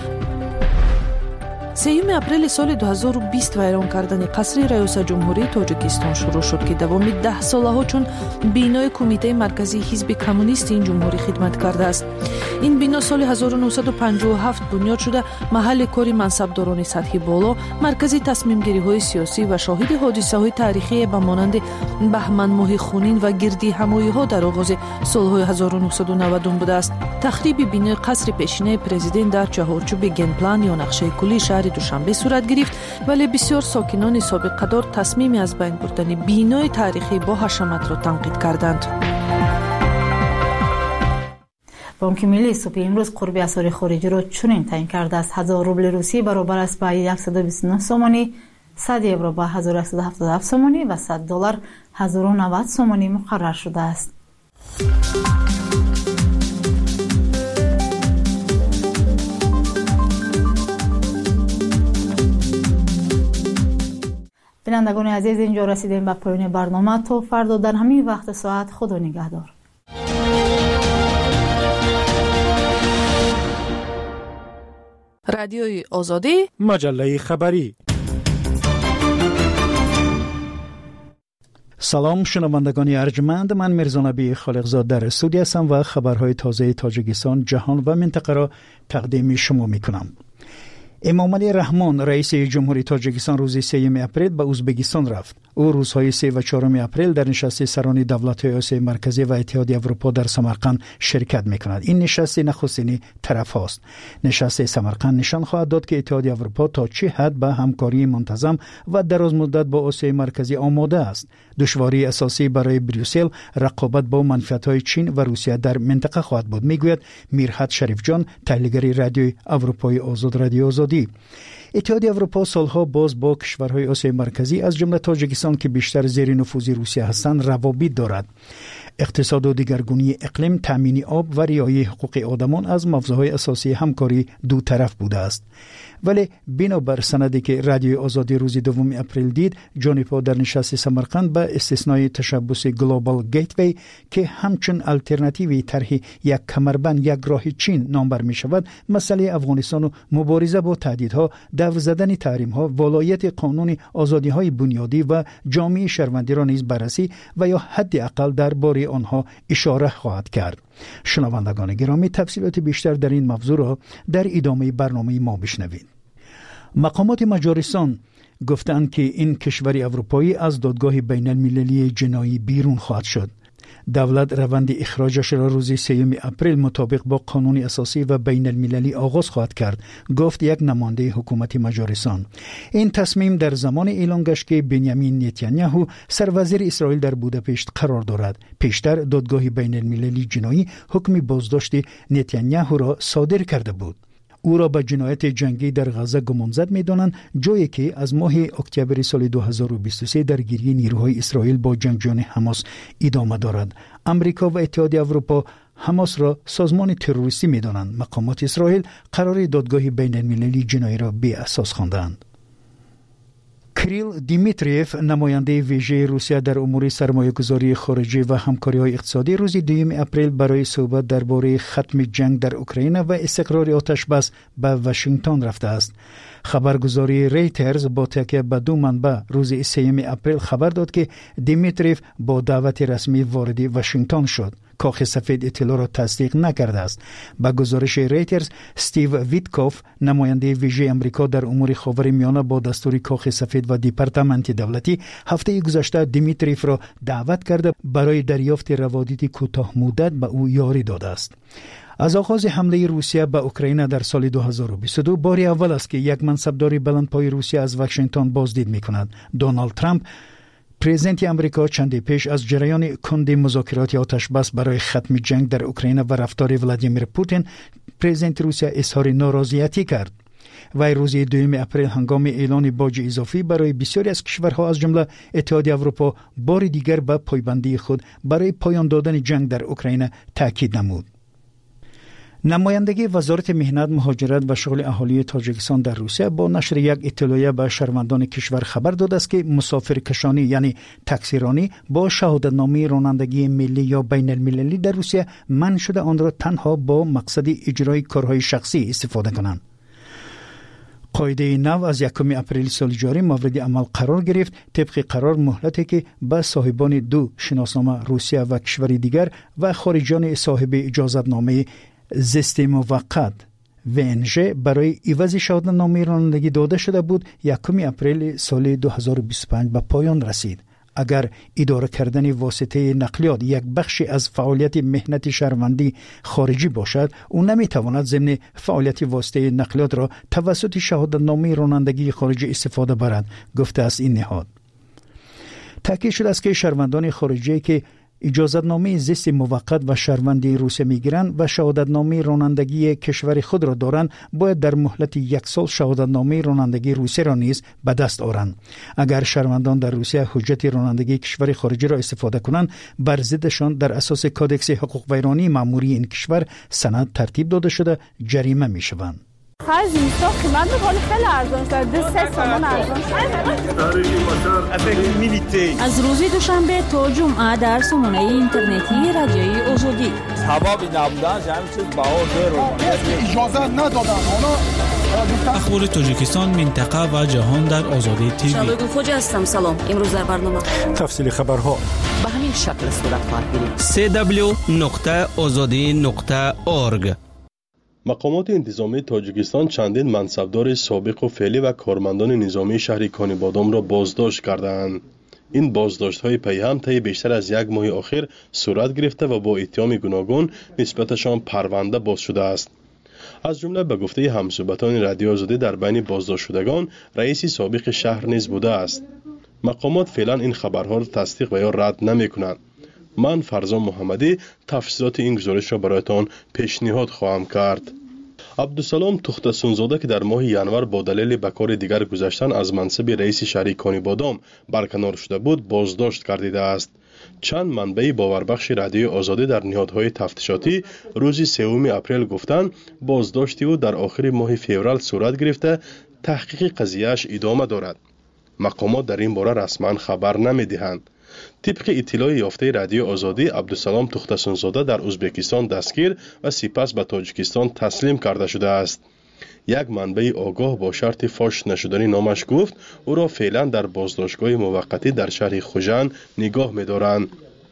سوم اپریل سال دو هزار و بیست ویران کردن قصر رئیس جمهوری تاجیکستان شروع شد که دوام ده ساله ها چون بینای کمیته مرکزی حزب کمونیست این جمهوری خدمت کرده است. این بنا سال هزار و نهصد و پنجاه و هفت بنیاد شده محل کار منصبداران سطح بالا، مرکزی تصمیم گیری های سیاسی و شاهد حادثه های تاریخی به مانند بهمن ماه خونین و گردی همایی ها در آغاز سالهای هزار و نهصد و نود بوده است. تخریب بینای قصر پیشینه پرزیدنت در چهارچوب گن پلان یا نقشه کلی شهر دوشنبه صورت گرفت، ولی بسیار ساکنان سابقه دار تصمیمی از بین بردن بینای تاریخی با حشمت را تنقید کردند. بانک ملی صبح امروز قرب اسعار خارجی را چنین تعیین کرده است: هزار روبل روسی برابر است به صد و بیست و نه سومانی، صد یورو به هزار و صد و هفتاد و هفت سومانی و صد دلار هزار و نود سومانی مقرر شده است. بینندگان عزیز، اینجا رسیدیم به پایان برنامه. تا فردا در همین وقت ساعت خدا نگهدار. رادیوی آزادی، مجله خبری. سلام شنوندگان ارجمند، من میرزانبی خالقزاد در استودیو هستم و خبرهای تازه تاجیکستان، جهان و منطقه را تقدیم شما میکنم. امامعلی رحمان رئیس جمهوری تاجیکستان روز سوم اپریل به ازبکستان رفت. او روزهای سه و چهارم اپریل در نشست سران دولت‌های آسیای مرکزی و اتحادیه اروپا در سمرقند شرکت می‌کند. این نشست نخستین طرف است. نشست سمرقند نشان خواهد داد که اتحادیه اروپا تا چه حد به همکاری منتظم و دراز مدت با آسیای مرکزی آماده است. دشواری اساسی برای بریوسل رقابت با منفعت‌های چین و روسیه در منطقه خواهد بود، میگوید میرحت شریف جان، تحلیلگر رادیوی اروپای آزاد، رادیو آزادی. اتحادیه اروپا سالها باز با کشورهای آسیای مرکزی از جمله تاجیکستان که بیشتر زیر نفوذ روسیه هستند روابط دارد. اقتصاد و دیگرگونی اقلیم، تامین آب و رعایت حقوق آدمان از موضوعهای اساسی همکاری دو طرف بوده است. ولی بنابر سندی که رادیو آزادی روز دوم اپریل دید، جانبها در نشست سمرقند به استثنای تشبث گلوبال گیتوی که همچون الटरनेटिव طرح یک کمربند یک راه چین نام بر می شود، مسئله افغانستان و مبارزه با تهدیدها، دفع زدن تحریم‌ها، ولایت قانون، آزادی‌های بنیادی و جامعه شهروندی را نیز بررسی و یا حداقل درباره آنها اشاره خواهد کرد. شنوندگان گرامی، تفصیلات بیشتر در این موضوع را در ادامه برنامه ما بشنوید. مقامات مجارستان گفتند که این کشور اروپایی از دادگاه بین المللی جنایی بیرون خواهد شد. دولت روند اخراجش را روز سوم اپریل مطابق با قانون اساسی و بین المللی آغاز خواهد کرد، گفت یک نماینده حکومت مجارستان. این تصمیم در زمان اعلان گشت که بنیامین نتانیاهو سروزیر اسرائیل در بوداپشت قرار دارد. پیشتر دادگاه بین المللی جنایی حکم بازداشت نتانیاهو را صادر کرده بود. او را به جنایت جنگی در غزه گمانزد می‌دانند، جایی که از ماه اکتبر سال دو هزار و بیست و سه درگیری نیروهای اسرائیل با جنگجویان حماس ادامه دارد. امریکا و اتحادیه اروپا حماس را سازمان تروریستی می‌دانند. مقامات اسرائیل قرار دادگاه بین المللی جنایی را بی اساس خواندند. کریل دیمیتریف نماینده ویژه روسیه در امور سرمایه‌گذاری خارجی و همکاری‌های اقتصادی روز دوم اپریل برای صحبت درباره ختم جنگ در اوکراین و استقرار آتش بس به واشنگتن رفته است. خبرگزاری ریترز با تکیه به دو منبع روز سوم اپریل خبر داد که دیمیتریف با دعوت رسمی وارد واشنگتن شد. کاخ سفید اطلاع را تصدیق نکرده است. با گزارش ریترز، استیو ویتکوف نماینده ویژه امریکا در امور خاورمیانه با دستور کاخ سفید و دپارتمان دولتی هفته گذشته دیمیتریف را دعوت کرده برای دریافت روابط کوتاه مدت به او یاری داده است. از آغاز حمله روسیه به اوکراین در سال دو هزار و بیست و دو بار اول است که یک منصبدار بلندپای روسیه از واشنگتن بازدید می‌کند. دونالد ترامپ پرزیدنت امریکا چندی پیش از جریان کند مذاکرات آتش بس برای ختم جنگ در اوکراین و رفتار ولادیمیر پوتین پرزیدنت روسیه اظهار ناراضیتی کرد. وی روز دوم اپریل هنگام اعلان باج اضافی برای بسیاری از کشورها از جمله اتحادیه اروپا بار دیگر به پایبندی خود برای پایان دادن جنگ در اوکراین تاکید نمود. نمایندگی وزارت مهنت، مهاجرت و شغل اهالی تاجیکستان در روسیه با نشر یک اطلاعیه به شهروندان کشور خبر داده است که مسافرکشانی یعنی تاکسیرانی با شهادتنامه رانندگی ملی یا بین المللی در روسیه منع شده آن را تنها با مقصد اجرای کارهای شخصی استفاده کنند. قاعده نو از یکم اپریل سال جاری مورد عمل قرار گرفت. طبق قرار مهلتی که به صاحبان دو شناسنامه روسیه و کشور دیگر و خارجیان صاحب اجازتنامه زیست موقت و ان ژی برای عوض شهادتنامه رانندگی داده شده بود یکم اپریل سال دو هزار و بیست و پنج به پایان رسید. اگر اداره کردن واسطه نقلیات یک بخشی از فعالیت مهنت شهروندی خارجی باشد، او نمیتواند ضمن فعالیت واسطه نقلیات را توسط شهادتنامه رانندگی خارجی استفاده برد، گفته است این نهاد. تاکید شده است که شهروندان خارجی که اجازتنامه زیست موقت و شهروندی روسیه میگیرند و شهادتنامه رانندگی کشور خود را دارند باید در مهلت یک سال شهادتنامه رانندگی روسیه را نیز به دست آورند. اگر شهروندان در روسیه حجت رانندگی کشور خارجی را استفاده کنند، بر ضدشان در اساس کادکس حقوق ویرانی ماموری این کشور سند ترتیب داده شده جریمه میشوند. هر زیستا قیمت میکنه خیلی ارزان شده، دو سه سامان ارزان شده. از روز دوشنبه تا جمعه در سامانه اینترنتی رادیوی آزادی سبب نبودن همین چیز بهار داره اجازه ندادن. اخبار تاجیکستان، منطقه و جهان در آزادی تیوی. شبگون خوجه هستم. سلام. امروز در برنامه تفصیل خبرها به همین شکل صورت خواهد گرفت. سی دبلیو نقطه آزادی نقطه اورگ. مقامات انتظامی تاجیکستان چندین منصبدار سابق و فعلی و کارمندان نظامی شهر کانیبادام را بازداشت کردند. این بازداشت‌های پیهم طی بیشتر از یک ماه اخیر صورت گرفته و با اتهام گوناگون نسبتشان پرونده باز شده است. از جمله به گفته همصحبتان رادیو آزادی در بین بازداشت شدگان رئیس سابق شهر نیز بوده است. مقامات فعلا این خبرها را تصدیق و یا رد نمی‌کنند. من فرزان محمدی تفصیلات این گزارش را برایتان پیشنهاد خواهم کرد. عبدالسلام تختسونزاده که در ماه ینور با دلیل به کار دیگر گذشتن از منصب رئیس شهر کانیبادام برکنار شده بود بازداشت گردیده است. چند منبع باوربخش رادیو آزادی در نهادهای تفتیشاتی روز سوم اپریل گفتند بازداشتی او در آخر ماه فوریه صورت گرفته تحقیق قضیه‌اش ادامه دارد. مقامات در این باره رسما خبر نمی‌دهند. طبق اطلاع یافته رادیو آزادی، عبدالسلام تختسونزاده در ازبکستان دستگیر و سپس به تاجیکستان تسلیم کرده شده است. یک منبع آگاه با شرط فاش نشدنی نامش گفت او را فعلا در بازداشتگاه موقتی در شهر خوجند نگاه می‌دارند.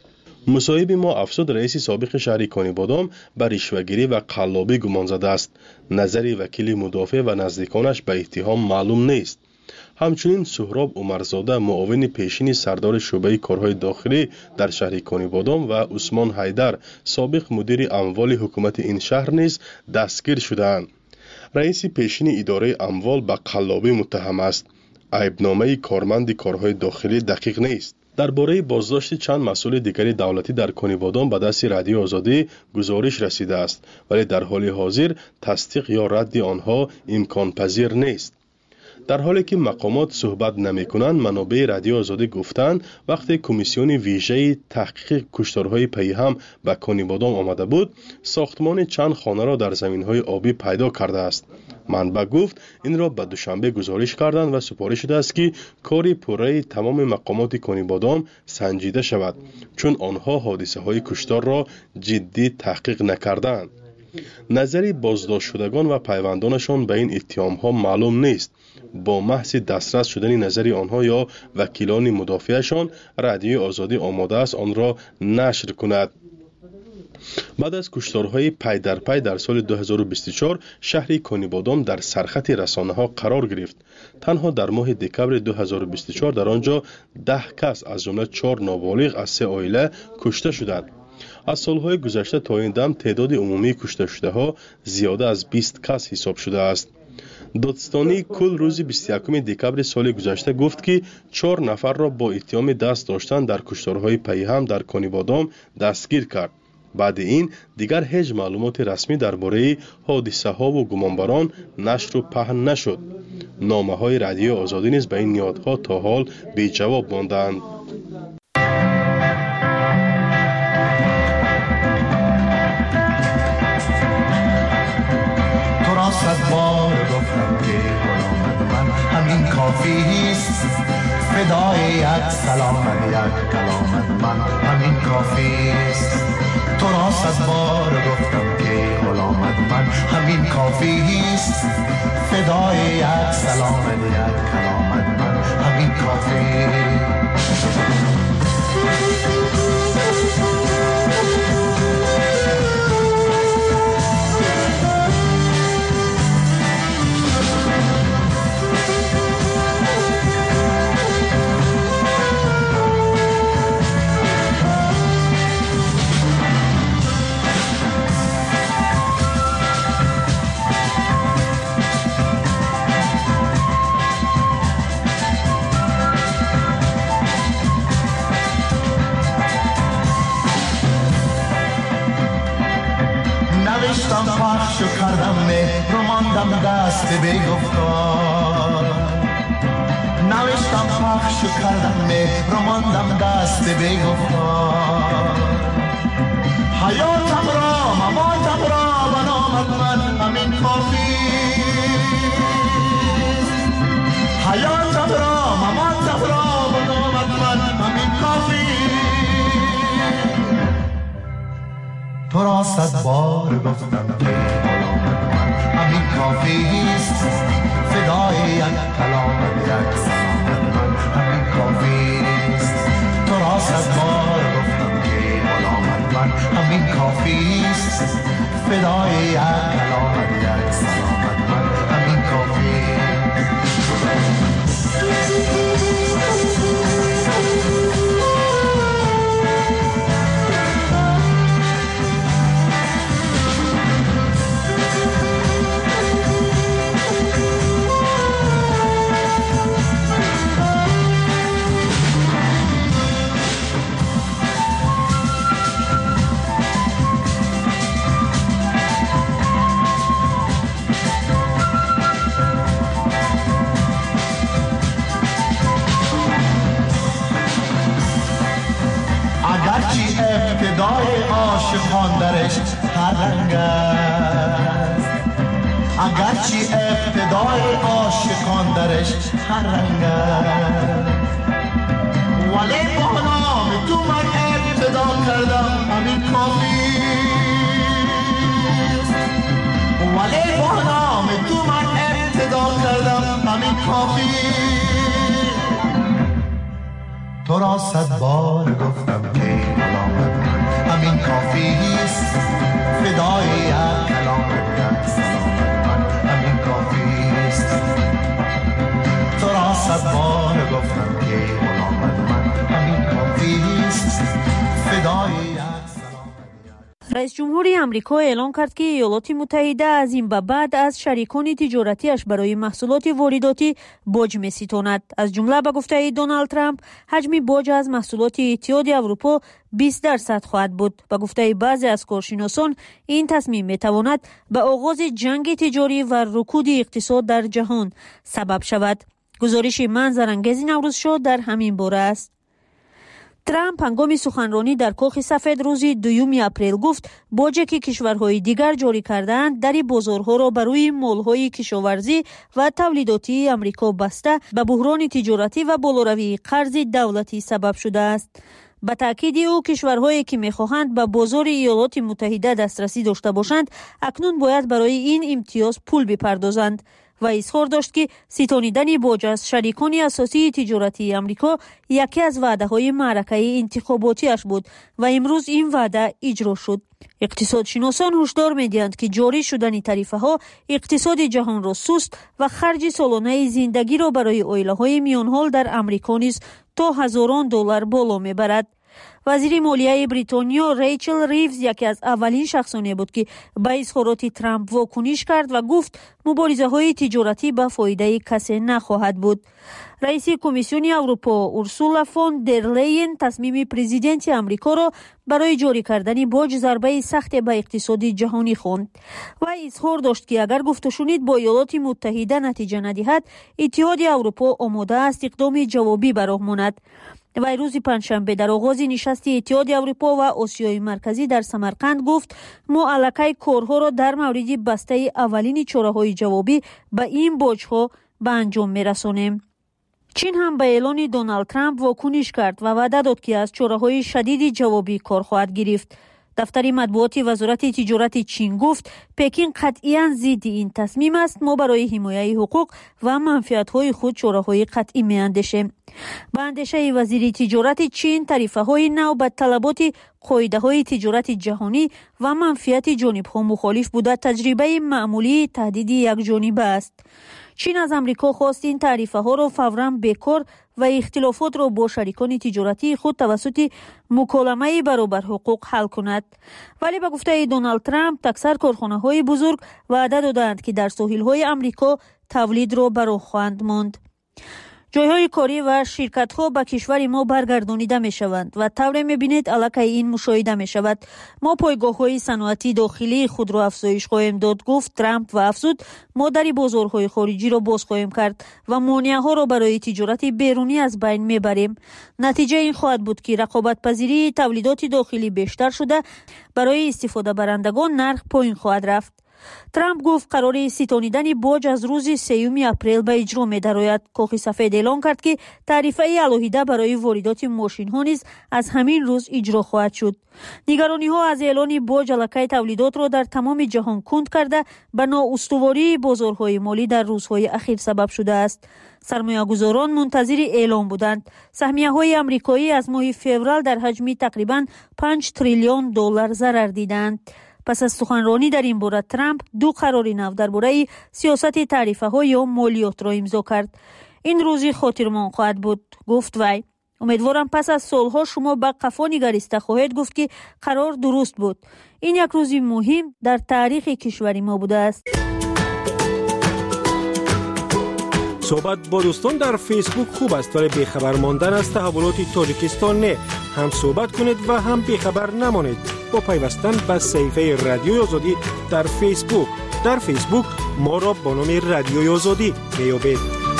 مصاحب ما افزود رئیس سابق شهر کانیبادام به رشوه‌گیری و قلابی گمان زده است. نظر وکیل مدافع و نزدیکانش به اتهام معلوم نیست. همچنین سهراب عمرزاده معاون پیشین سردار شعبه کارهای داخلی در شهر کانیبادام و عثمان حیدر سابق مدیر اموال حکومت این شهر نیز دستگیر شدند. رئیس پیشین اداره اموال به قلابی متهم است. عیبنامه کارمند کارهای داخلی دقیق نیست. درباره بازداشت چند مسئول دیگری دولتی در کانیبادام به دست رادیو آزادی گزارش رسیده است، ولی در حال حاضر تصدیق یا رد آنها امکان پذیر نیست. در حالی که مقامات صحبت نمی کنند، منابع رادیو آزادی گفتند وقتی کمیسیون ویژه تحقیق کشتارهای پیهم به کانیبادام آمده بود، ساختمان چند خانه را در زمینهای آبی پیدا کرده است. منبع گفت این را به دوشنبه گزارش کردند و سپارش شده است که کاری پوره تمام مقامات کانی بادام سنجیده شود چون آنها حادثه های کشتار را جدی تحقیق نکردند. نظری بازداشت شدگان و پیوندانشان به این اتهام ها معلوم نیست. با محض دسترس شدن نظری آنها یا وکیلان مدافعشان رادیو آزادی آماده است آن را نشر کند. بعد از کشتارهای پی در پی در سال دو هزار و بیست و چهار شهر کانیبادام در سرخط رسانه ها قرار گرفت. تنها در ماه دکمبر دو هزار و بیست و چهار در آنجا ده کس از جمله چهار نابالغ از سه عائله کشته شدند. از سالهای گذشته تا این دم تعداد عمومی کشته شده ها زیاده از بیست کس حساب شده است. دادستانی کل روز بیست و یکم دکمبر سال گذشته گفت که چهار نفر را با اتهام دست داشتن در کشتارهای پیهم در کانیبادام دستگیر کرد. بعد این دیگر هیچ معلومات رسمی درباره حادثه ها و گمانبران نشر و پهن نشد. نامه های رادیو آزادی نیز به این نیادها تا حال بی جواب ماندند. تو را صد بار گفتم که غلام من همین کافی است، فدای یک سلام یک کلام من همین کافی است. تو را صد بار گفتم که غلام من همین کافی است، فدای یک سلام یک کلام من همین کافی. نوشتم پخش و کردم مهر و ماندم دست بی گفتار. نوشتم پخش و کردم مهر و ماندم دست بی گفتار. حیاتم را مماتم را بنامد من همین کافی. حیاتم را مماتم را بنامد من همین کافی. تو را صد بار گفتم که غلام من همین کافی است، فدای یک کلام یک سلام من همین کافی است. تو را صد بار گفتم که غلام من همین کافی است، فدای یک کلام یک سلام من همین کافی است. اگرچی ابتدای عاشقان درش هر رنگ است، اگرچی ابتدای عاشقان درش هر رنگ است، ولی با نام تو من ابتدا کردم همین کافی است. ولی با نام تو من ابتدا کردم همین کافی. تو را صد بار گفتم که غلام من همین کافی است، فدای یک کلام یک سلام من همین کافی است. تو را صد بار گفتم که غلام من همین کافی است، فدای یک. رئیس جمهوری آمریکا اعلام کرد که ایالات متحده از این به بعد از شریکان تجارتیش برای محصولات وارداتی باج می‌ستاند. از جمله به گفته دونالد ترامپ حجم باج از محصولات اتحادیه اروپا بیست درصد خواهد بود. به گفته بعضی از کارشناسان این تصمیم می‌تواند به آغاز جنگ تجاری و رکود اقتصاد در جهان سبب شود. گزارش منظرانگیز نوروز شاه در همین باره است. ترامپ هنگام سخنرانی در کاخ سفید روز دوم اپریل گفت باجی که کشورهای دیگر جاری کردند در بازارها را برای مالهای کشاورزی و تولیداتی آمریکا بسته به بحران تجارتی و بالاروی قرض دولتی سبب شده است. به تاکید او کشورهایی که می‌خواهند به بازار ایالات متحده دسترسی داشته باشند اکنون باید برای این امتیاز پول بپردازند و اظهار داشت که ستانیدن باج از شریکان اساسی تجارتی آمریکا یکی از وعده‌های معرکه انتخاباتیش بود و امروز این وعده اجرا شد. اقتصادشناسان هشدار می‌دهند که جاری شدن تعرفه‌ها اقتصاد جهان را سست و خرج سالانه زندگی را برای عائله‌های میان‌حال در آمریکا نیز تا هزاران دلار بالا می‌برد. وزیر مالیه بریتانیا ریچل ریوز یکی از اولین شخصانی بود که به اظهارات ترامپ واکنش کرد و گفت مبارزه‌های تجارتی به فایده کسی نخواهد بود. رئیس کمیسیون اروپا اورسولا فون در لیین تصمیم پرزیدنت آمریکا را برای جاری کردن باج ضربه سخت به اقتصاد جهانی خواند و اظهار داشت که اگر گفت و شنید با ایالات متحده نتیجه ندهد اتحاد اروپا آماده است اقدام جوابی به راه ماند. و روز پنجشنبه در آغاز نشست اتحاد اروپا و آسیای مرکزی در سمرقند گفت ما الکی کارها را در مورد بسته اولین چاره‌های جوابی به این باج‌ها به انجام می‌رسانیم. چین هم به اعلان دونالد ترامپ واکنش کرد و وعده داد که از چاره‌های شدید جوابی کار خواهد گرفت. دفتر مطبوعات وزارت تجارت چین گفت پکین قطعاً ضد این تصمیم است. ما برای حمایت حقوق و منفعت‌های خود چاره‌های قطعی می‌اندیشیم. با اندیشه وزیر تجارت چین تعرفه‌های نو به طلبات قاعده‌های تجارت جهانی و منفعت جانب‌ها مخالف بوده تجربه معمولی تهدید یک جانبه است. چین از آمریکا خواست این تعرفه‌ها را فوراً بیکار و اختلافات را با شریکان تجارتی خود توسط مکالمه برابر حقوق حل کند. ولی به گفته دونالد ترامپ اکثر کارخانه‌های بزرگ وعده دادند که در ساحل‌های آمریکا تولید را به راه خواهند ماند. جایهای کاری و شرکت‌ها به کشور ما برگردانیده می‌شوند و طوری می‌بینید الکی این مشاهده می‌شود. ما پایگاه‌های صنعتی داخلی خود را افزایش خواهیم داد گفت ترامپ و افزود ما در بازارهای خارجی را باز خواهیم کرد و مانع‌ها را برای تجارت بیرونی از بین می‌بریم. نتیجه این خواهد بود که رقابت‌پذیری تولیدات داخلی بیشتر شده برای استفاده برندگان نرخ پایین خواهد رفت. ترامپ گفت قرار ستانیدن باج از روز سوم اپریل به اجرا می‌دراید. کاخ سفید اعلام کرد که تعرفه علاوه برای واردات ماشین‌ها نیز از همین روز اجرا خواهد شد. نگرانی‌ها از اعلان باج علیه تولیدات را در تمام جهان کند کرده به نااستواری بازارهای مالی در روزهای اخیر سبب شده است. سرمایه‌گذاران منتظر اعلام بودند. سهمیه‌های آمریکایی از ماه فوریه در حجم تقریباً پنج تریلیون دلار ضرر دیدند. پس از سخنرانی در این باره ترامپ دو قرار نو درباره سیاست تعرفه‌ها یا مالیات را امضا کرد. این روزی خاطرمان خواهد بود گفت وی. امیدوارم پس از سالها شما به قفا نگریسته خواهید گفت که قرار درست بود. این یک روز مهم در تاریخ کشور ما بوده است. صحبت با دوستان در فیسبوک خوب است ولی بیخبر ماندن از تحولات تاجیکستان نه. هم صحبت کنید و هم بیخبر نمانید با پیوستن به صفحه رادیوی آزادی در فیسبوک. در فیسبوک ما را با نام رادیوی آزادی میابید.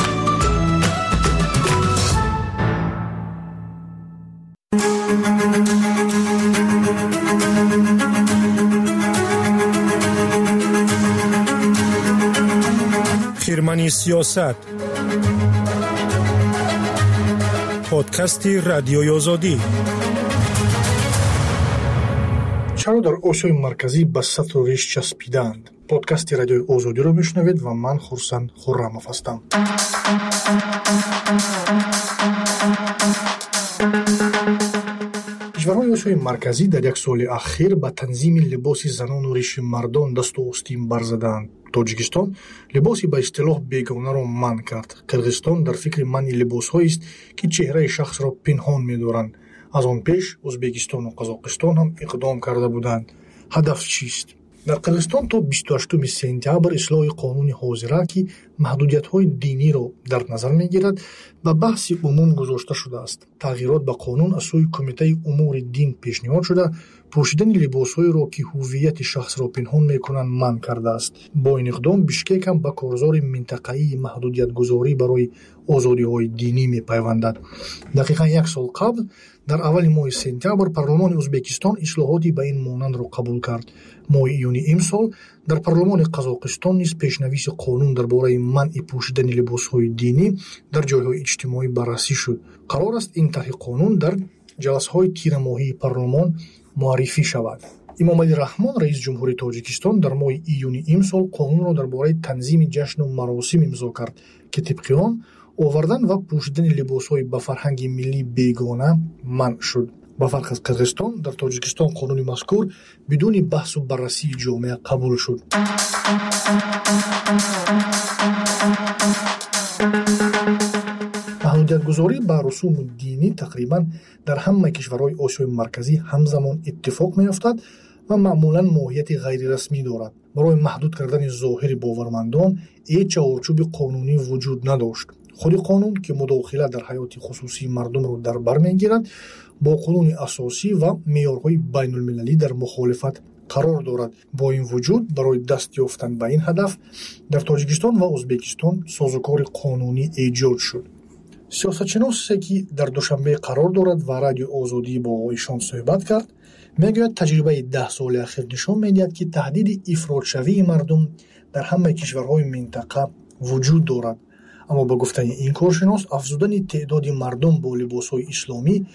خرمنی سیاست پادکست رادیوی آزادی. چرا در آسیای مرکزی به سطر و ریش چسبیدند؟ پادکست رادیوی آزادی را میشنوید و من خورسند خرم‌اف هستم. کشورهای آسیای مرکزی در یک سال اخیر به تنظیم لباس زنان و ریش مردان دست و آستین برزدند. تاجیکستان لباسی به اصطلاح بیگانه را منع کرد. قرغیزستان در فکر منع لباس‌هایی است که چهره شخص را پنهان می‌دارند. از آن پیش ازبکستان و قزاقستان هم اقدام کرده بودند. هدف چیست؟ در قرغیزستان تا بیست و هشتم سپتامبر اصلاح قانون حاضره که маҳдудиятҳои диниро дар назар мегирад, ба баҳси умум гузошта шудааст. Тағйирот ба қонун аз сӯи Кумитаи умури дин пешниҳод шуда, пӯшидани либосҳоеро ки ҳуввияти шахсро пинҳон мекунанд манъ кардааст. Бо ин иқдом Бишкек ҳам ба корзори минтақаии маҳдудиятгузорӣ барои озодиҳои динӣ мепайвандад. Дақиқан як сол қабл дар аввали моҳи сентябр парлумони Ӯзбекистон ислоҳоти ба ин монандро қабул кард. Моҳи июни имсол дар парлумони Қазоқистон низ пешнависи қонун дар бораи манъи пӯшидани либосҳои динӣ дар ҷойҳои иҷтимоӣ баррасӣ шуд. Қарор аст ин тарҳи қонун дар ҷаласаҳои тирамоҳии парлумон муаррифӣ шавад. Эмомалӣ Раҳмон, раис ҷумҳури Тоҷикистон, дар моҳи июни имсол қонунро дар бораи танзими ҷашну маросим имзо кард, ки тибқи он овардан ва пӯшидани либосҳои ба фарҳанги миллӣ бегона манъ шуд. Ба фарқ аз Қирғизистон, дар Тоҷикистон қонуни мазкур бидуни баҳсу баррасии ҷомеа қабул шуд. маҳдудиятгузорӣ ба русуми динӣ тақрибан дар ҳамаи кишварҳои Осиёи Марказӣ ҳамзамон иттифоқ меёфтад ва маъмулан моҳияти ғайрирасмӣ дорад. Барои маҳдуд кардани зоҳири бовармандон ҳеҷ чаҳорчӯби қонунӣ вуҷуд надошт. худи қонун, ки мудохила дар ҳаёти хусусии мардумро дар бар мегирад, бо қонуни асосӣ ва меъёрҳои байнулмилалӣ дар мухолифат қарор дорад. Бо ин вуҷуд, барои даст ёфтан ба ин ҳадаф дар Тоҷикистон ва Ӯзбекистон созукори қонунӣ эҷод шуд. сиёсатшиносе, ки дар душанбе қарор дорад ва радиои Озодӣ бо оғоишон суҳбат кард, мегӯяд таҷрибаи даҳ соли ахир нишон медиҳад, ки таҳдиди ифротшавии мардум дар ҳамаи кишварҳои минтақа вуҷуд дорад. аммо ба гуфтани ин коршинос, афзудани теъдоди мардум бо либосҳои исломӣ